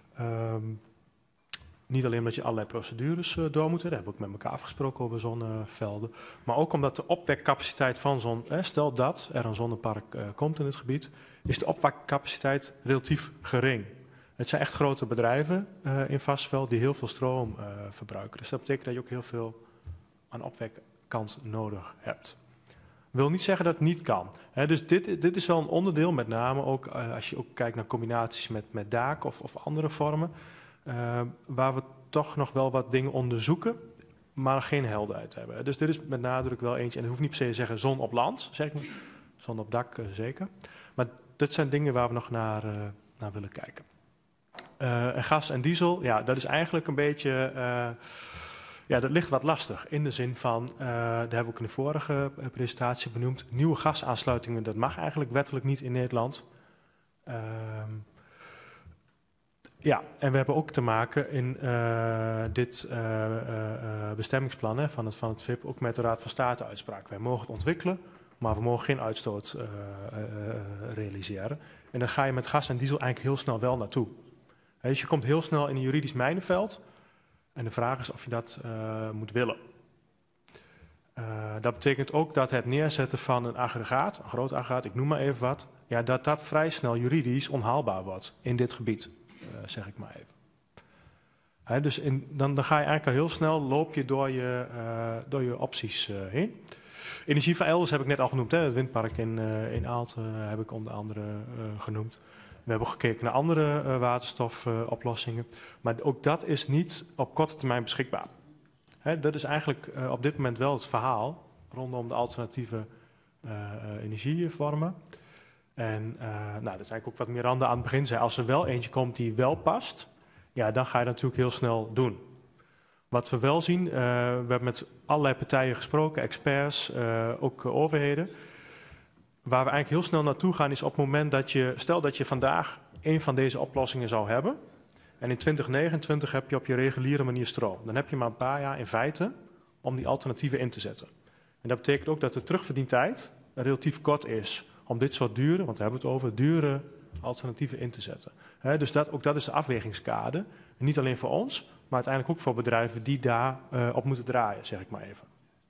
Niet alleen omdat je allerlei procedures door moet, daar hebben we ook met elkaar afgesproken over zonnevelden. Maar ook omdat de opwekcapaciteit van zon, stel dat er een zonnepark komt in het gebied, is de opwekcapaciteit relatief gering. Het zijn echt grote bedrijven in Varsveld die heel veel stroom verbruiken. Dus dat betekent dat je ook heel veel aan opwekkant nodig hebt. Wil niet zeggen dat het niet kan. Dus dit is wel een onderdeel, met name ook als je ook kijkt naar combinaties met daken of andere vormen, waar we toch nog wel wat dingen onderzoeken, maar geen helderheid hebben. Dus dit is met nadruk wel eentje, en dat hoeft niet per se te zeggen zon op land, zeg ik niet. Zon op dak zeker. Maar dit zijn dingen waar we nog naar willen kijken. En gas en diesel, dat is eigenlijk een beetje... dat ligt wat lastig in de zin van, daar hebben we ook in de vorige presentatie benoemd, nieuwe gasaansluitingen, dat mag eigenlijk wettelijk niet in Nederland. En we hebben ook te maken in dit bestemmingsplan van het VIP ook met de Raad van State uitspraak. Wij mogen het ontwikkelen, maar we mogen geen uitstoot realiseren. En dan ga je met gas en diesel eigenlijk heel snel wel naartoe. Dus je komt heel snel in een juridisch mijnenveld. En de vraag is of je dat moet willen. Dat betekent ook dat het neerzetten van een aggregaat, een groot aggregaat, ik noem maar even wat, dat vrij snel juridisch onhaalbaar wordt in dit gebied, zeg ik maar even. Dus dan ga je eigenlijk al heel snel, loop je door je opties heen. Energie van elders heb ik net al genoemd, het windpark in Aalten heb ik onder andere genoemd. We hebben ook gekeken naar andere waterstofoplossingen. Maar ook dat is niet op korte termijn beschikbaar. Dat is eigenlijk op dit moment wel het verhaal rondom de alternatieve energievormen. En dat is eigenlijk ook wat Miranda aan het begin zei. Als er wel eentje komt die wel past, dan ga je dat natuurlijk heel snel doen. Wat we wel zien, we hebben met allerlei partijen gesproken, experts, ook overheden. Waar we eigenlijk heel snel naartoe gaan is op het moment dat stel dat je vandaag een van deze oplossingen zou hebben. En in 2029 heb je op je reguliere manier stroom. Dan heb je maar een paar jaar in feite om die alternatieven in te zetten. En dat betekent ook dat de terugverdientijd relatief kort is om dit soort dure, want we hebben het over dure alternatieven in te zetten. Dus ook dat is de afwegingskade. En niet alleen voor ons, maar uiteindelijk ook voor bedrijven die daar op moeten draaien, zeg ik maar even.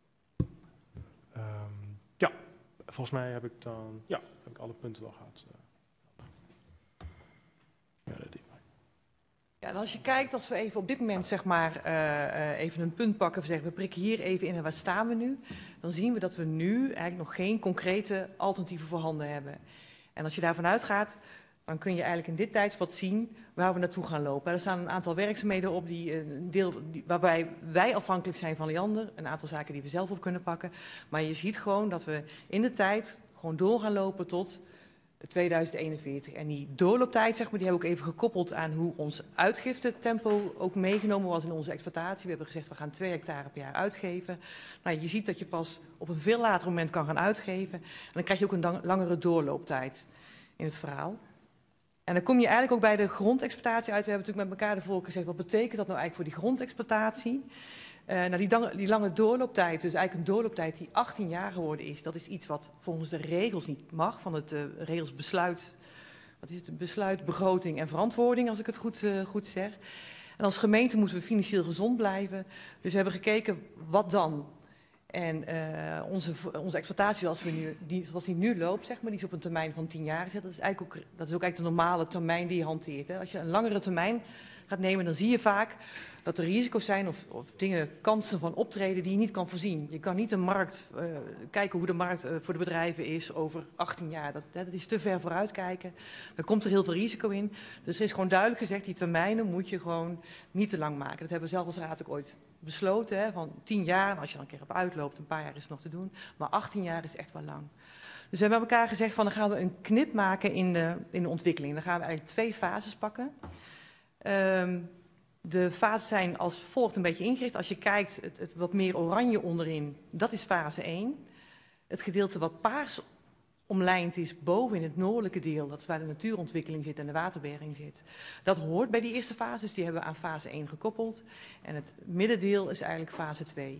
Volgens mij heb ik dan alle punten wel gehad. Ja, en als je kijkt, als we even op dit moment zeg maar, even een punt pakken, we zeggen we prikken hier even in en waar staan we nu, dan zien we dat we nu eigenlijk nog geen concrete alternatieven voorhanden hebben. En als je daarvan uitgaat, dan kun je eigenlijk in dit tijdspad zien waar we naartoe gaan lopen. Er staan een aantal werkzaamheden op waarbij wij afhankelijk zijn van Liander, een aantal zaken die we zelf op kunnen pakken. Maar je ziet gewoon dat we in de tijd gewoon door gaan lopen tot 2041. En die doorlooptijd, zeg maar, die hebben we ook even gekoppeld aan hoe ons uitgiftetempo ook meegenomen was in onze exploitatie. We hebben gezegd, we gaan 2 hectare per jaar uitgeven. Nou, je ziet dat je pas op een veel later moment kan gaan uitgeven. En dan krijg je ook een langere doorlooptijd in het verhaal. En dan kom je eigenlijk ook bij de grondexploitatie uit. We hebben natuurlijk met elkaar ervoor gezegd, wat betekent dat nou eigenlijk voor die grondexploitatie? Die lange doorlooptijd, dus eigenlijk een doorlooptijd die 18 jaar geworden is, dat is iets wat volgens de regels niet mag, van het regels besluit, begroting en verantwoording, als ik het goed zeg. En als gemeente moeten we financieel gezond blijven. Dus we hebben gekeken, wat dan? En onze exploitatie zoals die nu loopt, zeg maar, die is op een termijn van 10 jaar gezet. Dat is ook eigenlijk de normale termijn die je hanteert. Hè. Als je een langere termijn gaat nemen, dan zie je vaak dat er risico's zijn of kansen van optreden die je niet kan voorzien. Je kan niet de markt, kijken hoe de markt voor de bedrijven is over 18 jaar. Dat is te ver vooruit kijken. Daar komt er heel veel risico in. Dus er is gewoon duidelijk gezegd, die termijnen moet je gewoon niet te lang maken. Dat hebben we zelf als raad ook ooit besloten, hè, van 10 jaar. En als je dan een keer op uitloopt, een paar jaar is het nog te doen. Maar 18 jaar is echt wel lang. Dus we hebben met elkaar gezegd, van dan gaan we een knip maken in de ontwikkeling. Dan gaan we eigenlijk 2 fases pakken. De fases zijn als volgt een beetje ingericht. Als je kijkt, het wat meer oranje onderin, dat is fase 1. Het gedeelte wat paars omlijnd is boven in het noordelijke deel, dat is waar de natuurontwikkeling zit en de waterberging zit. Dat hoort bij die eerste fase, dus die hebben we aan fase 1 gekoppeld. En het middendeel is eigenlijk fase 2.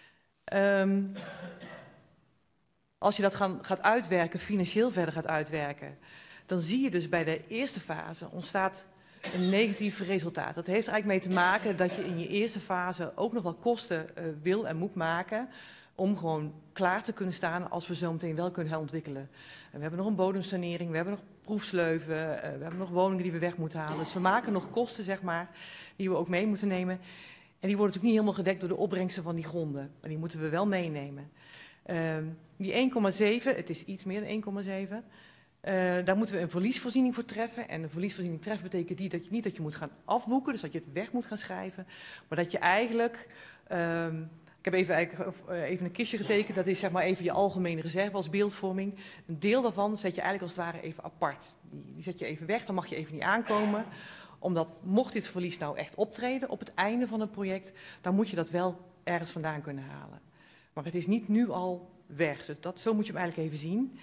Als je dat gaat uitwerken, financieel verder gaat uitwerken, dan zie je dus bij de eerste fase ontstaat een negatief resultaat. Dat heeft er eigenlijk mee te maken dat je in je eerste fase ook nog wel kosten wil en moet maken om gewoon klaar te kunnen staan als we zo meteen wel kunnen herontwikkelen. We hebben nog een bodemsanering, we hebben nog proefsleuven, we hebben nog woningen die we weg moeten halen. Dus we maken nog kosten, zeg maar, die we ook mee moeten nemen. En die worden natuurlijk niet helemaal gedekt door de opbrengsten van die gronden. Maar die moeten we wel meenemen. Die 1,7, het is iets meer dan 1,7... daar moeten we een verliesvoorziening voor treffen. En een verliesvoorziening treffen betekent niet dat je moet gaan afboeken, dus dat je het weg moet gaan schrijven. Maar dat je eigenlijk, ik heb even een kistje getekend, dat is zeg maar even je algemene reserve als beeldvorming. Een deel daarvan zet je eigenlijk als het ware even apart. Die zet je even weg, dan mag je even niet aankomen. Omdat mocht dit verlies nou echt optreden op het einde van het project, dan moet je dat wel ergens vandaan kunnen halen. Maar het is niet nu al weg, dus zo moet je hem eigenlijk even zien.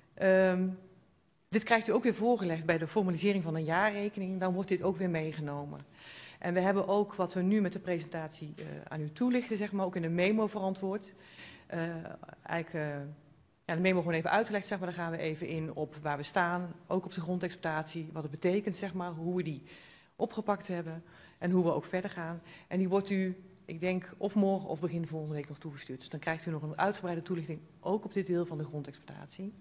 Dit krijgt u ook weer voorgelegd bij de formalisering van een jaarrekening. Dan wordt dit ook weer meegenomen. En we hebben ook wat we nu met de presentatie aan u toelichten, zeg maar, ook in een memo verantwoord. De memo gewoon even uitgelegd, zeg maar. Daar gaan we even in op waar we staan. Ook op de grondexploitatie, wat het betekent, zeg maar. Hoe we die opgepakt hebben en hoe we ook verder gaan. En die wordt u, ik denk, of morgen of begin volgende week nog toegestuurd. Dus dan krijgt u nog een uitgebreide toelichting, ook op dit deel van de grondexploitatie.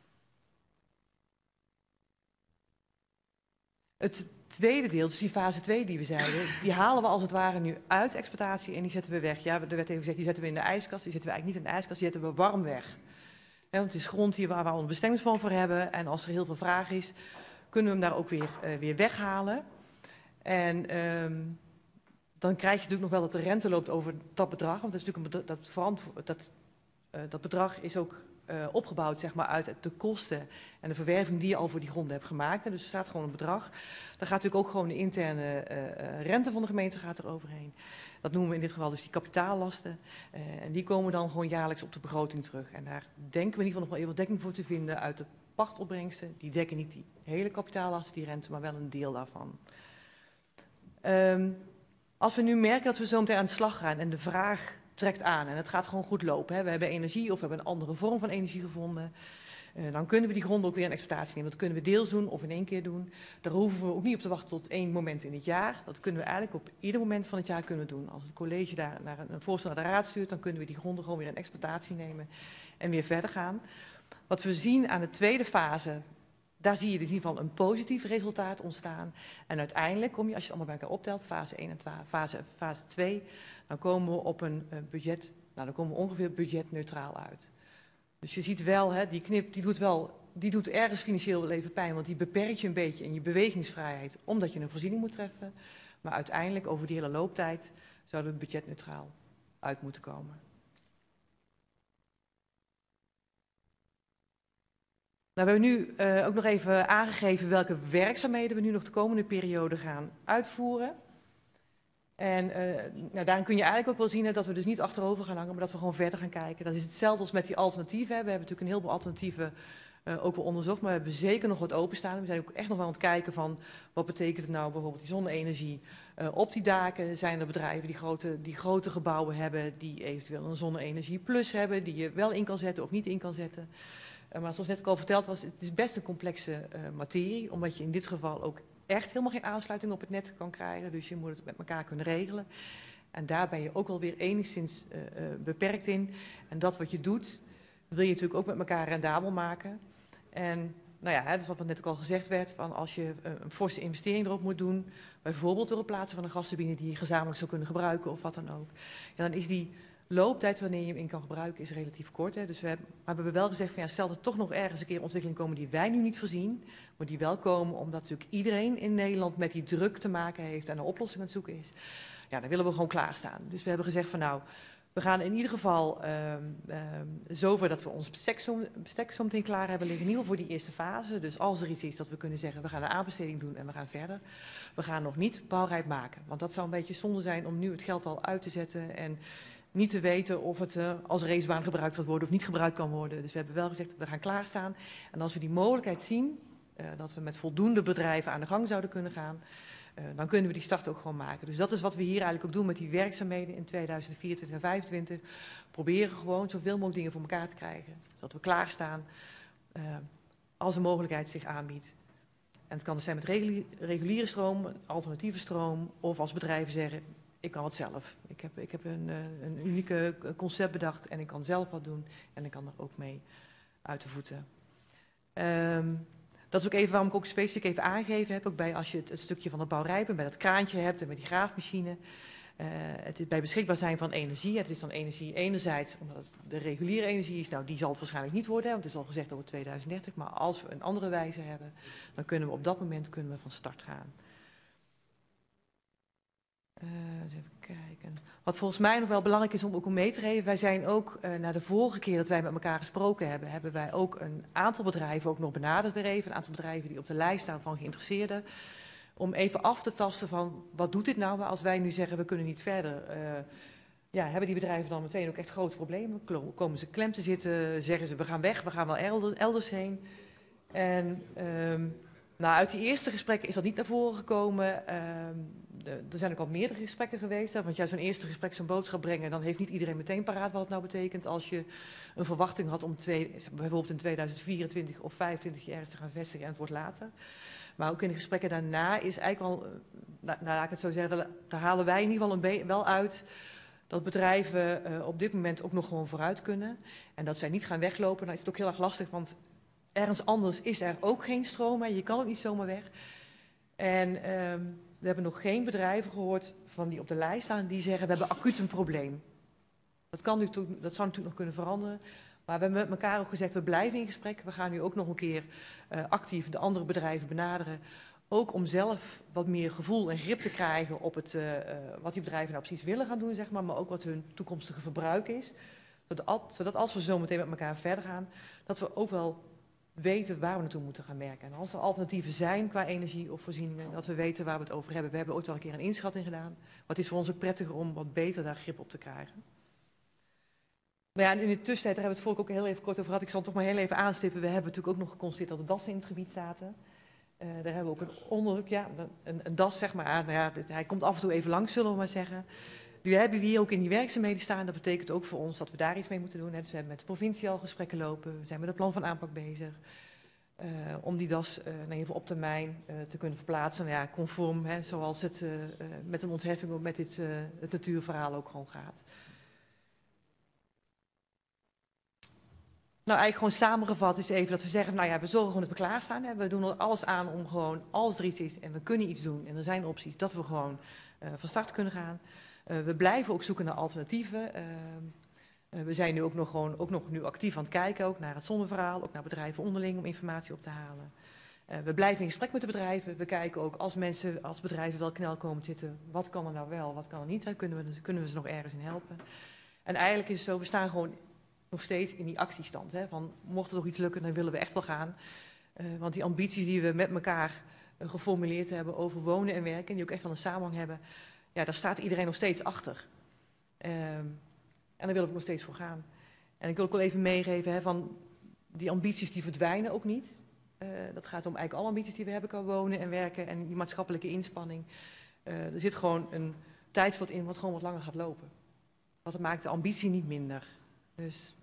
Het tweede deel, dus die fase 2 die we zeiden, die halen we als het ware nu uit exploitatie en die zetten we weg. Ja, er werd even gezegd, die zetten we in de ijskast. Die zetten we eigenlijk niet in de ijskast, die zetten we warm weg. Ja, want het is grond hier waar we al een bestemmingsplan voor hebben. En als er heel veel vraag is, kunnen we hem daar ook weer weghalen. En dan krijg je natuurlijk nog wel dat de rente loopt over dat bedrag. Want dat is natuurlijk dat bedrag is ook opgebouwd, zeg maar, uit de kosten en de verwerving die je al voor die gronden hebt gemaakt. Dus er staat gewoon een bedrag. Daar gaat natuurlijk ook gewoon de interne rente van de gemeente gaat er overheen. Dat noemen we in dit geval dus die kapitaallasten. En die komen dan gewoon jaarlijks op de begroting terug. En daar denken we in ieder geval nog wel even wat dekking voor te vinden uit de pachtopbrengsten. Die dekken niet die hele kapitaallasten, die rente, maar wel een deel daarvan. Als we nu merken dat we zo meteen aan de slag gaan en de vraag trekt aan en het gaat gewoon goed lopen. Hè. We hebben energie of we hebben een andere vorm van energie gevonden. Dan kunnen we die grond ook weer in exploitatie nemen. Dat kunnen we deels doen of in één keer doen. Daar hoeven we ook niet op te wachten tot 1 moment in het jaar. Dat kunnen we eigenlijk op ieder moment van het jaar kunnen doen. Als het college daar naar een voorstel naar de raad stuurt, dan kunnen we die gronden gewoon weer in exploitatie nemen en weer verder gaan. Wat we zien aan de tweede fase, Daar zie je dus in ieder geval een positief resultaat ontstaan. En uiteindelijk kom je, als je het allemaal bij elkaar optelt, fase 1 en fase 2, dan komen we op een budget, nou dan komen we ongeveer budgetneutraal uit. Dus je ziet wel, hè, die knip die doet ergens financieel wel even pijn, want die beperkt je een beetje in je bewegingsvrijheid, omdat je een voorziening moet treffen. Maar uiteindelijk, over die hele looptijd, zouden we budgetneutraal uit moeten komen. Nou, we hebben nu ook nog even aangegeven welke werkzaamheden we nu nog de komende periode gaan uitvoeren. En nou, daarin kun je eigenlijk ook wel zien dat we dus niet achterover gaan hangen, maar dat we gewoon verder gaan kijken. Dat is hetzelfde als met die alternatieven. We hebben natuurlijk een heleboel alternatieven ook wel onderzocht, maar we hebben zeker nog wat openstaan. We zijn ook echt nog wel aan het kijken van wat betekent het nou bijvoorbeeld die zonne-energie op die daken. Zijn er bedrijven die grote gebouwen hebben, die eventueel een zonne-energie plus hebben, die je wel in kan zetten of niet in kan zetten. Maar zoals net ook al verteld was, het is best een complexe materie, omdat je in dit geval ook echt helemaal geen aansluiting op het net kan krijgen. Dus je moet het met elkaar kunnen regelen. En daar ben je ook wel weer enigszins beperkt in. En dat wat je doet, wil je natuurlijk ook met elkaar rendabel maken. En nou ja, dat is wat net ook al gezegd werd, van als je een forse investering erop moet doen, bijvoorbeeld door het plaatsen van een gasturbine die je gezamenlijk zou kunnen gebruiken of wat dan ook, ja, dan is die looptijd wanneer je hem in kan gebruiken is relatief kort. Hè. Dus we hebben wel gezegd van ja, stel dat er toch nog ergens een keer ontwikkelingen komen die wij nu niet voorzien, maar die wel komen omdat natuurlijk iedereen in Nederland met die druk te maken heeft en een oplossing aan het zoeken is. Ja, dan willen we gewoon klaarstaan. Dus we hebben gezegd van nou, we gaan in ieder geval zover dat we ons bestek zo meteen klaar hebben liggen. In ieder geval voor die eerste fase. Dus als er iets is dat we kunnen zeggen, we gaan een aanbesteding doen en we gaan verder. We gaan nog niet bouwrijp maken. Want dat zou een beetje zonde zijn om nu het geld al uit te zetten en niet te weten of het als racebaan gebruikt gaat worden of niet gebruikt kan worden. Dus we hebben wel gezegd, we gaan klaarstaan. En als we die mogelijkheid zien, dat we met voldoende bedrijven aan de gang zouden kunnen gaan, dan kunnen we die start ook gewoon maken. Dus dat is wat we hier eigenlijk ook doen met die werkzaamheden in 2024 en 2025. Proberen gewoon zoveel mogelijk dingen voor elkaar te krijgen. Zodat we klaarstaan als een mogelijkheid zich aanbiedt. En het kan dus zijn met reguliere stroom, alternatieve stroom, of als bedrijven zeggen, ik kan het zelf. Ik heb een unieke concept bedacht en ik kan zelf wat doen en ik kan er ook mee uit de voeten. Dat is ook even waarom ik ook specifiek even aangegeven heb, ook bij als je het stukje van de bouwrijpen, bij dat kraantje hebt en bij die graafmachine. Het bij beschikbaar zijn van energie. Het is dan energie enerzijds, omdat het de reguliere energie is, nou die zal het waarschijnlijk niet worden, want het is al gezegd over 2030. Maar als we een andere wijze hebben, dan kunnen we op dat moment van start gaan. Eens even kijken. Wat volgens mij nog wel belangrijk is om ook mee te geven. Wij zijn ook, na de vorige keer dat wij met elkaar gesproken hebben, hebben wij ook een aantal bedrijven ook nog benaderd weer even. Een aantal bedrijven die op de lijst staan van geïnteresseerden. Om even af te tasten van, wat doet dit nou als wij nu zeggen, we kunnen niet verder. Ja, hebben die bedrijven dan meteen ook echt grote problemen? Komen ze klem te zitten? Zeggen ze, we gaan weg, we gaan wel elders heen? En nou, uit die eerste gesprekken is dat niet naar voren gekomen. Er zijn ook al meerdere gesprekken geweest. Want ja, zo'n eerste gesprek, zo'n boodschap brengen, dan heeft niet iedereen meteen paraat wat het nou betekent. Als je een verwachting had om bijvoorbeeld in 2024 of 2025 ergens te gaan vestigen en het wordt later. Maar ook in de gesprekken daarna is eigenlijk wel, nou laat ik het zo zeggen, daar halen wij in ieder geval wel uit dat bedrijven op dit moment ook nog gewoon vooruit kunnen. En dat zij niet gaan weglopen, dan is het ook heel erg lastig, want ergens anders is er ook geen stroom. Hè. Je kan het niet zomaar weg. En we hebben nog geen bedrijven gehoord van die op de lijst staan die zeggen, we hebben acuut een probleem. Dat zou natuurlijk nog kunnen veranderen. Maar we hebben met elkaar ook gezegd, we blijven in gesprek. We gaan nu ook nog een keer actief de andere bedrijven benaderen. Ook om zelf wat meer gevoel en grip te krijgen op wat die bedrijven nou precies willen gaan doen, zeg maar ook wat hun toekomstige verbruik is. Zodat als we zo meteen met elkaar verder gaan, dat we ook wel weten waar we naartoe moeten gaan werken. En als er alternatieven zijn qua energie of voorzieningen, dat we weten waar we het over hebben. We hebben ooit wel een keer een inschatting gedaan. Maar het is voor ons ook prettiger om wat beter daar grip op te krijgen. Maar ja, in de tussentijd, daar hebben we het vorige ook heel even kort over gehad. Ik zal het toch maar heel even aanstippen. We hebben natuurlijk ook nog geconstateerd dat de dassen in het gebied zaten. Daar hebben we ook een onderdruk, ja, een das zeg maar. Nou ja, hij komt af en toe even langs, zullen we maar zeggen. Nu hebben we hier ook in die werkzaamheden staan. Dat betekent ook voor ons dat we daar iets mee moeten doen. Dus we hebben met de provincie al gesprekken lopen. We zijn met het plan van aanpak bezig. Om die das even op termijn te kunnen verplaatsen. Nou ja, conform, zoals het met een ontheffing ook met het natuurverhaal ook gewoon gaat. Nou, eigenlijk gewoon samengevat is even dat we zeggen, nou ja, we zorgen gewoon dat we klaarstaan. Hè. We doen er alles aan om gewoon, als er iets is en we kunnen iets doen en er zijn opties, dat we gewoon van start kunnen gaan. We blijven ook zoeken naar alternatieven. We zijn nu ook nog nu actief aan het kijken, ook naar het zonneverhaal, ook naar bedrijven onderling om informatie op te halen. We blijven in gesprek met de bedrijven. We kijken ook als bedrijven wel knel komen zitten, wat kan er nou wel, wat kan er niet. Hè? Kunnen we ze nog ergens in helpen? En eigenlijk is het zo, we staan gewoon nog steeds in die actiestand. Hè? Van, mocht er toch iets lukken, dan willen we echt wel gaan. Want die ambities die we met elkaar geformuleerd hebben over wonen en werken, die ook echt wel een samenhang hebben, ja, daar staat iedereen nog steeds achter. En daar willen we nog steeds voor gaan. En ik wil ook wel even meegeven, hè, van die ambities die verdwijnen ook niet. Dat gaat om eigenlijk alle ambities die we hebben qua wonen en werken en die maatschappelijke inspanning. Er zit gewoon een tijdspad in wat gewoon wat langer gaat lopen. Want het maakt de ambitie niet minder. Dus...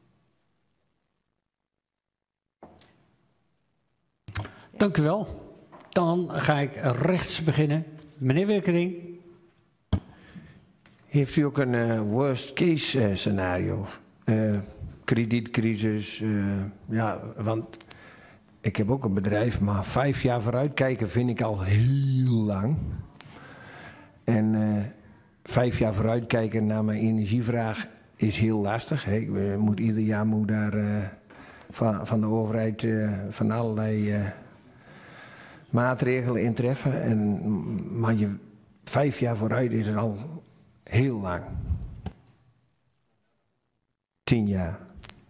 Ja. Dank u wel. Dan ga ik rechts beginnen. Meneer Wilkering. Heeft u ook een worst case scenario? Kredietcrisis, ja, want ik heb ook een bedrijf, maar 5 jaar vooruitkijken vind ik al heel lang. En 5 jaar vooruitkijken naar mijn energievraag is heel lastig. Ieder jaar daar van de overheid van allerlei maatregelen intreffen. Maar 5 jaar vooruit is het al heel lang. 10 jaar.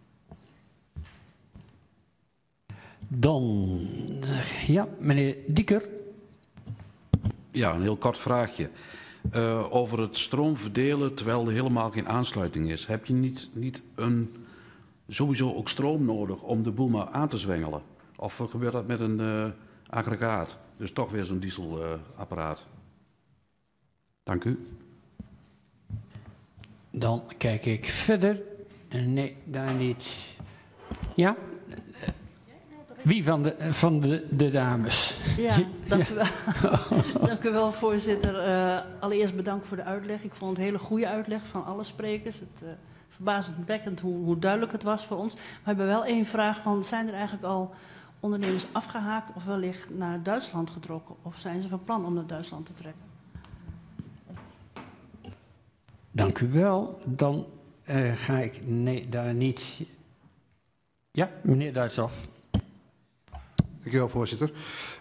Dan, ja, meneer Dieker. Ja, een heel kort vraagje. Over het stroomverdelen terwijl er helemaal geen aansluiting is. Heb je niet sowieso ook stroom nodig om de boel maar aan te zwengelen? Of gebeurt dat met een aggregaat? Dus toch weer zo'n dieselapparaat. Dank u. Dan kijk ik verder. Nee, daar niet. Ja? Wie van de dames? Ja, dank u wel. Dank u wel, voorzitter. Allereerst bedankt voor de uitleg. Ik vond het een hele goede uitleg van alle sprekers. Het verbazendwekkend hoe duidelijk het was voor ons. We hebben wel één vraag van, zijn er eigenlijk al ondernemers afgehaakt of wellicht naar Duitsland getrokken? Of zijn ze van plan om naar Duitsland te trekken? Dank u wel. Dan ga ik... Nee, daar niet. Ja, meneer Duitshoff. Dank u wel, voorzitter.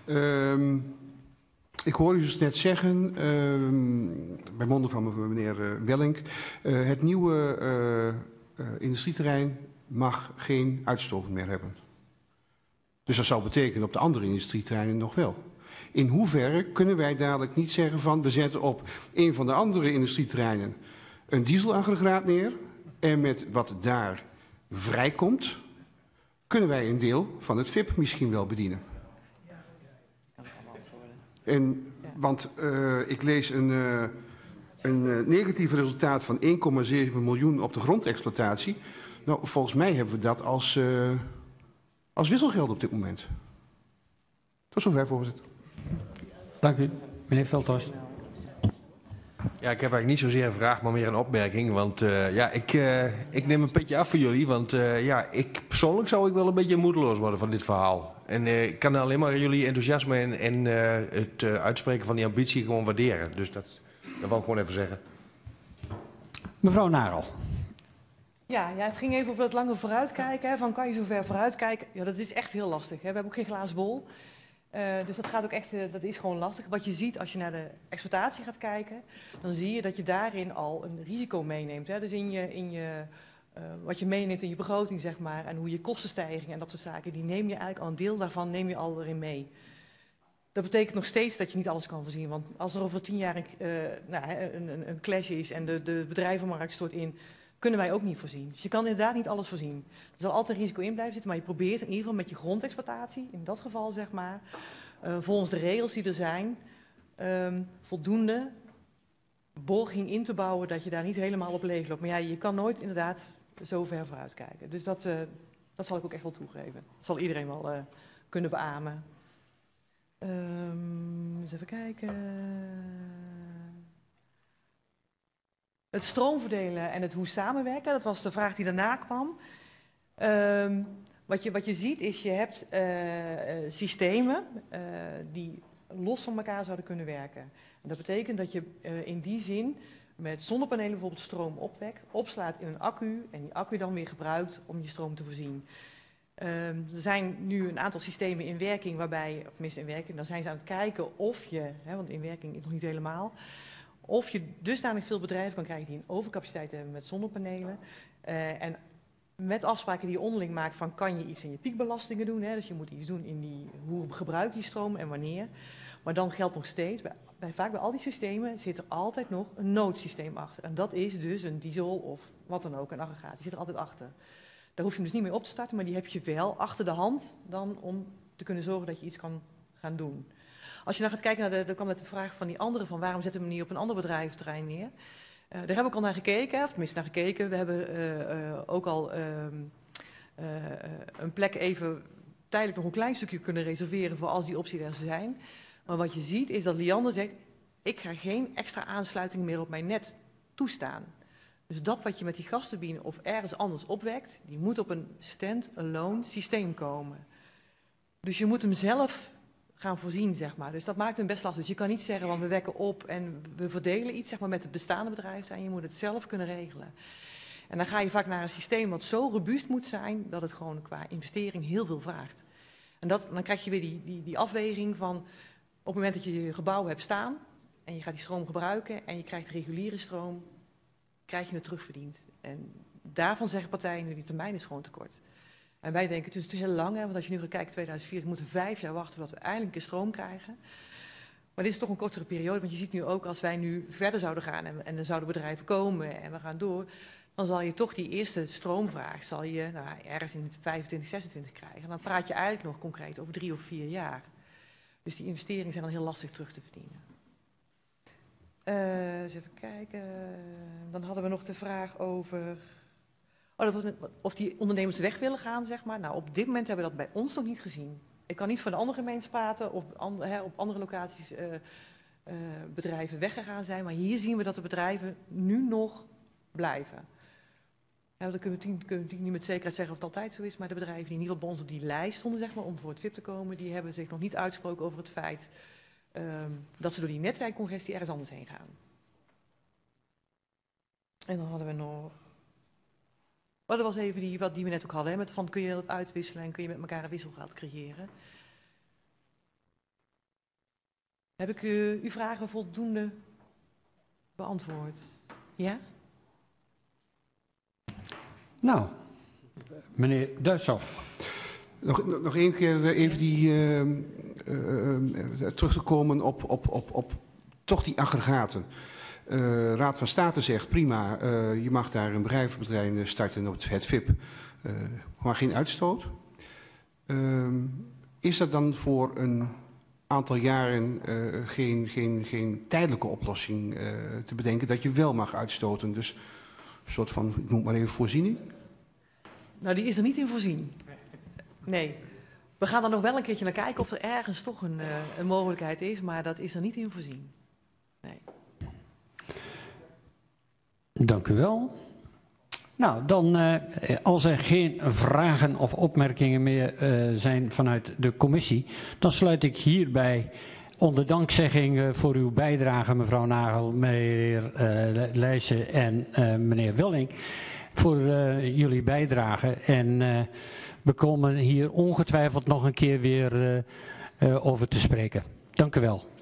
Ik hoor u dus net zeggen, bij monden van meneer Wellink, het nieuwe industrieterrein mag geen uitstoting meer hebben. Dus dat zou betekenen op de andere industrieterreinen nog wel. In hoeverre kunnen wij dadelijk niet zeggen van, we zetten op een van de andere industrieterreinen een dieselaggregaat neer en met wat daar vrijkomt, kunnen wij een deel van het VIP misschien wel bedienen. Want ik lees een negatief resultaat van 1,7 miljoen op de grondexploitatie. Nou, volgens mij hebben we dat als wisselgeld op dit moment. Tot zover, voorzitter. Dank u. Meneer Veldhuis. Ja, ik heb eigenlijk niet zozeer een vraag, maar meer een opmerking. Want ik neem een petje af voor jullie. Want ik persoonlijk zou ik wel een beetje moedeloos worden van dit verhaal. En ik kan alleen maar jullie enthousiasme en het uitspreken van die ambitie gewoon waarderen. Dus dat wil ik gewoon even zeggen. Mevrouw Narel. Ja, het ging even over dat lange vooruitkijken. Hè, van kan je zo ver vooruitkijken? Ja, dat is echt heel lastig. Hè. We hebben ook geen glazen bol. Dus dat gaat ook echt, dat is gewoon lastig. Wat je ziet als je naar de exploitatie gaat kijken, dan zie je dat je daarin al een risico meeneemt. Hè. Dus wat je meeneemt in je begroting, zeg maar, en hoe je kostenstijging en dat soort zaken, die neem je eigenlijk al een deel daarvan neem je al erin mee. Dat betekent nog steeds dat je niet alles kan voorzien. Want als er over 10 jaar een clash is en de bedrijvenmarkt stort in, kunnen wij ook niet voorzien. Dus je kan inderdaad niet alles voorzien. Er zal altijd risico in blijven zitten, maar je probeert in ieder geval met je grondexploitatie, in dat geval zeg maar, volgens de regels die er zijn, voldoende borging in te bouwen dat je daar niet helemaal op leeg loopt. Maar ja, je kan nooit inderdaad zo ver vooruit kijken. Dus dat zal ik ook echt wel toegeven. Dat zal iedereen wel kunnen beamen. Eens even kijken. Het stroomverdelen en het hoe samenwerken, dat was de vraag die daarna kwam. Wat je ziet is, je hebt systemen die los van elkaar zouden kunnen werken. En dat betekent dat je in die zin met zonnepanelen bijvoorbeeld stroom opwekt, opslaat in een accu en die accu dan weer gebruikt om je stroom te voorzien. Er zijn nu een aantal systemen in werking waarbij, of tenminste in werking, dan zijn ze aan het kijken of je, want in werking is nog niet helemaal, of je dusdanig veel bedrijven kan krijgen die een overcapaciteit hebben met zonnepanelen. En met afspraken die je onderling maakt van kan je iets in je piekbelastingen doen. Dus je moet iets doen in hoe gebruik je stroom en wanneer. Maar dan geldt nog steeds, vaak bij al die systemen zit er altijd nog een noodsysteem achter. En dat is dus een diesel of wat dan ook, een aggregaat. Die zit er altijd achter. Daar hoef je hem dus niet mee op te starten, maar die heb je wel achter de hand dan om te kunnen zorgen dat je iets kan gaan doen. Als je dan gaat kijken naar er kwam net de vraag van die andere, van waarom zetten we hem niet op een ander bedrijventerrein neer? Daar heb ik al naar gekeken, of tenminste naar gekeken. We hebben ook al een plek even tijdelijk nog een klein stukje kunnen reserveren voor als die opties er zijn. Maar wat je ziet is dat Liander zegt, ik ga geen extra aansluitingen meer op mijn net toestaan. Dus dat wat je met die gasturbine of ergens anders opwekt, die moet op een stand-alone systeem komen. Dus je moet hem zelf gaan voorzien, zeg maar. Dus dat maakt hem best lastig. Dus je kan niet zeggen, want we wekken op en we verdelen iets, zeg maar, met het bestaande bedrijf. En je moet het zelf kunnen regelen. En dan ga je vaak naar een systeem wat zo robuust moet zijn, dat het gewoon qua investering heel veel vraagt. En dan krijg je weer die afweging van, op het moment dat je je gebouw hebt staan, en je gaat die stroom gebruiken, en je krijgt reguliere stroom, krijg je het terugverdiend. En daarvan zeggen partijen nu, die termijn is gewoon te kort. En wij denken, het is heel lang, want als je nu gaat kijken, 2004, we moeten 5 jaar wachten voordat we eindelijk een stroom krijgen. Maar dit is toch een kortere periode, want je ziet nu ook, als wij nu verder zouden gaan en er zouden bedrijven komen en we gaan door, dan zal je toch die eerste stroomvraag ergens in 25, 26 krijgen. En dan praat je eigenlijk nog concreet over 3 of 4 jaar. Dus die investeringen zijn dan heel lastig terug te verdienen. Eens even kijken. Dan hadden we nog de vraag over of die ondernemers weg willen gaan, zeg maar. Nou, op dit moment hebben we dat bij ons nog niet gezien. Ik kan niet voor de andere gemeentes praten of op andere locaties bedrijven weggegaan zijn. Maar hier zien we dat de bedrijven nu nog blijven. Dan kunnen we niet met zekerheid zeggen of het altijd zo is. Maar de bedrijven die in ieder geval bij ons op die lijst stonden, zeg maar, om voor het VIP te komen, die hebben zich nog niet uitgesproken over het feit dat ze door die netwerkcongestie ergens anders heen gaan. En dan hadden we nog... dat was even die we net ook hadden, met van kun je dat uitwisselen en kun je met elkaar een wisselgeld creëren. Heb ik uw vragen voldoende beantwoord? Ja? Nou, meneer Duitshoff. Nog één keer even terug te komen op toch die aggregaten. Raad van State zegt prima, je mag daar een bedrijventerrein starten op het VIP, maar geen uitstoot. Is dat dan voor een aantal jaren geen tijdelijke oplossing te bedenken dat je wel mag uitstoten? Dus een soort van, ik noem het maar even, voorziening? Nou, die is er niet in voorzien. Nee. We gaan er nog wel een keertje naar kijken of er ergens toch een mogelijkheid is, maar dat is er niet in voorzien. Nee. Dank u wel. Nou, dan als er geen vragen of opmerkingen meer zijn vanuit de commissie, dan sluit ik hierbij onder dankzegging voor uw bijdrage, mevrouw Nagel, meneer Leijsen en meneer Welling, voor jullie bijdrage. En we komen hier ongetwijfeld nog een keer weer over te spreken. Dank u wel.